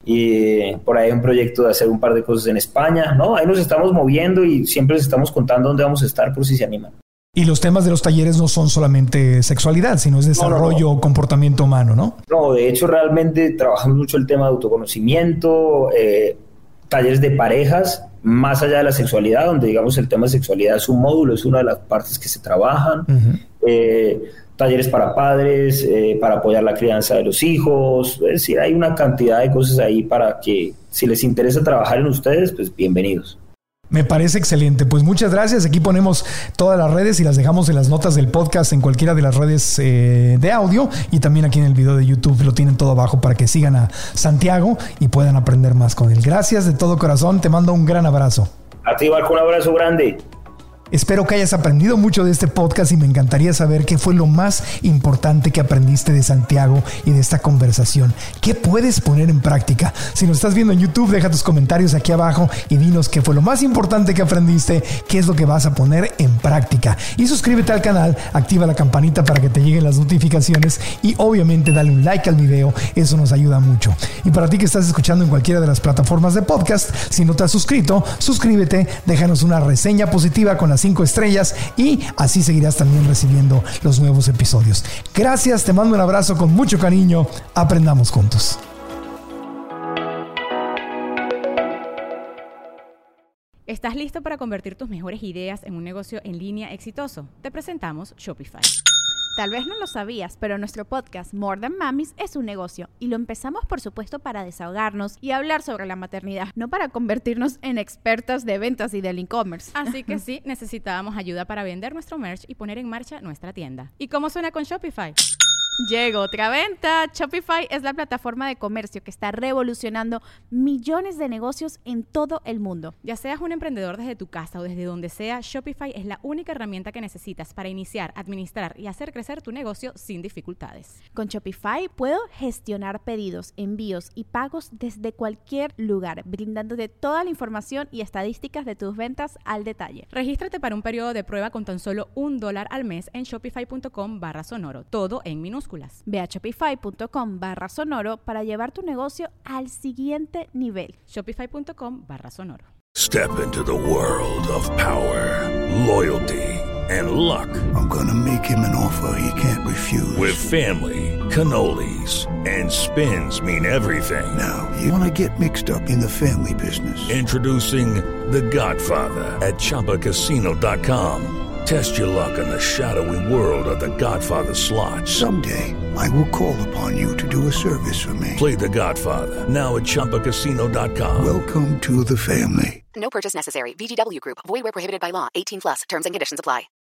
Y por ahí hay un proyecto de hacer un par de cosas en España. No, ahí nos estamos moviendo y siempre les estamos contando dónde vamos a estar por si se animan. Y los temas de los talleres no son solamente sexualidad, sino es desarrollo, no, no, no. comportamiento humano, ¿no? No, de hecho realmente trabajamos mucho el tema de autoconocimiento, eh, talleres de parejas, más allá de la sexualidad, donde digamos el tema de sexualidad es un módulo, es una de las partes que se trabajan, uh-huh. eh, talleres para padres, eh, para apoyar la crianza de los hijos, es decir, hay una cantidad de cosas ahí para que si les interesa trabajar en ustedes, pues bienvenidos. Me parece excelente. Pues muchas gracias. Aquí ponemos todas las redes y las dejamos en las notas del podcast en cualquiera de las redes eh, de audio y también aquí en el video de YouTube lo tienen todo abajo para que sigan a Santiago y puedan aprender más con él. Gracias de todo corazón. Te mando un gran abrazo. A ti, Marco, un abrazo grande. Espero que hayas aprendido mucho de este podcast y me encantaría saber qué fue lo más importante que aprendiste de Santiago y de esta conversación. ¿Qué puedes poner en práctica? Si nos estás viendo en YouTube, deja tus comentarios aquí abajo y dinos qué fue lo más importante que aprendiste, qué es lo que vas a poner en práctica. Y suscríbete al canal, activa la campanita para que te lleguen las notificaciones y obviamente dale un like al video, eso nos ayuda mucho. Y para ti que estás escuchando en cualquiera de las plataformas de podcast, si no te has suscrito, suscríbete, déjanos una reseña positiva con las cinco estrellas y así seguirás también recibiendo los nuevos episodios. Gracias, te mando un abrazo con mucho cariño. Aprendamos juntos. ¿Estás listo para convertir tus mejores ideas en un negocio en línea exitoso? Te presentamos Shopify. Tal vez no lo sabías, pero nuestro podcast More Than Mamis es un negocio y lo empezamos por supuesto para desahogarnos y hablar sobre la maternidad, no para convertirnos en expertas de ventas y del e-commerce. Así que sí, necesitábamos ayuda para vender nuestro merch y poner en marcha nuestra tienda. ¿Y cómo suena con Shopify? Llegó otra venta. Shopify es la plataforma de comercio que está revolucionando millones de negocios en todo el mundo. Ya seas un emprendedor desde tu casa o desde donde sea, Shopify es la única herramienta que necesitas para iniciar, administrar y hacer crecer tu negocio sin dificultades. Con Shopify puedo gestionar pedidos, envíos y pagos desde cualquier lugar, brindándote toda la información y estadísticas de tus ventas al detalle. Regístrate para un periodo de prueba con tan solo un dólar al mes en shopify.com barra sonoro, todo en minúsculas. Ve a shopify.com barra sonoro para llevar tu negocio al siguiente nivel. Shopify.com barra sonoro. Step into the world of power, loyalty, and luck. I'm gonna make him an offer he can't refuse. With family, cannolis, and spins mean everything. Now, you wanna get mixed up in the family business. Introducing The Godfather at Chumba Casino dot com. Test your luck in the shadowy world of The Godfather slot. Someday, I will call upon you to do a service for me. Play The Godfather, now at Chumba Casino dot com. Welcome to the family. No purchase necessary. V G W Group. Void where prohibited by law. eighteen plus. Terms and conditions apply.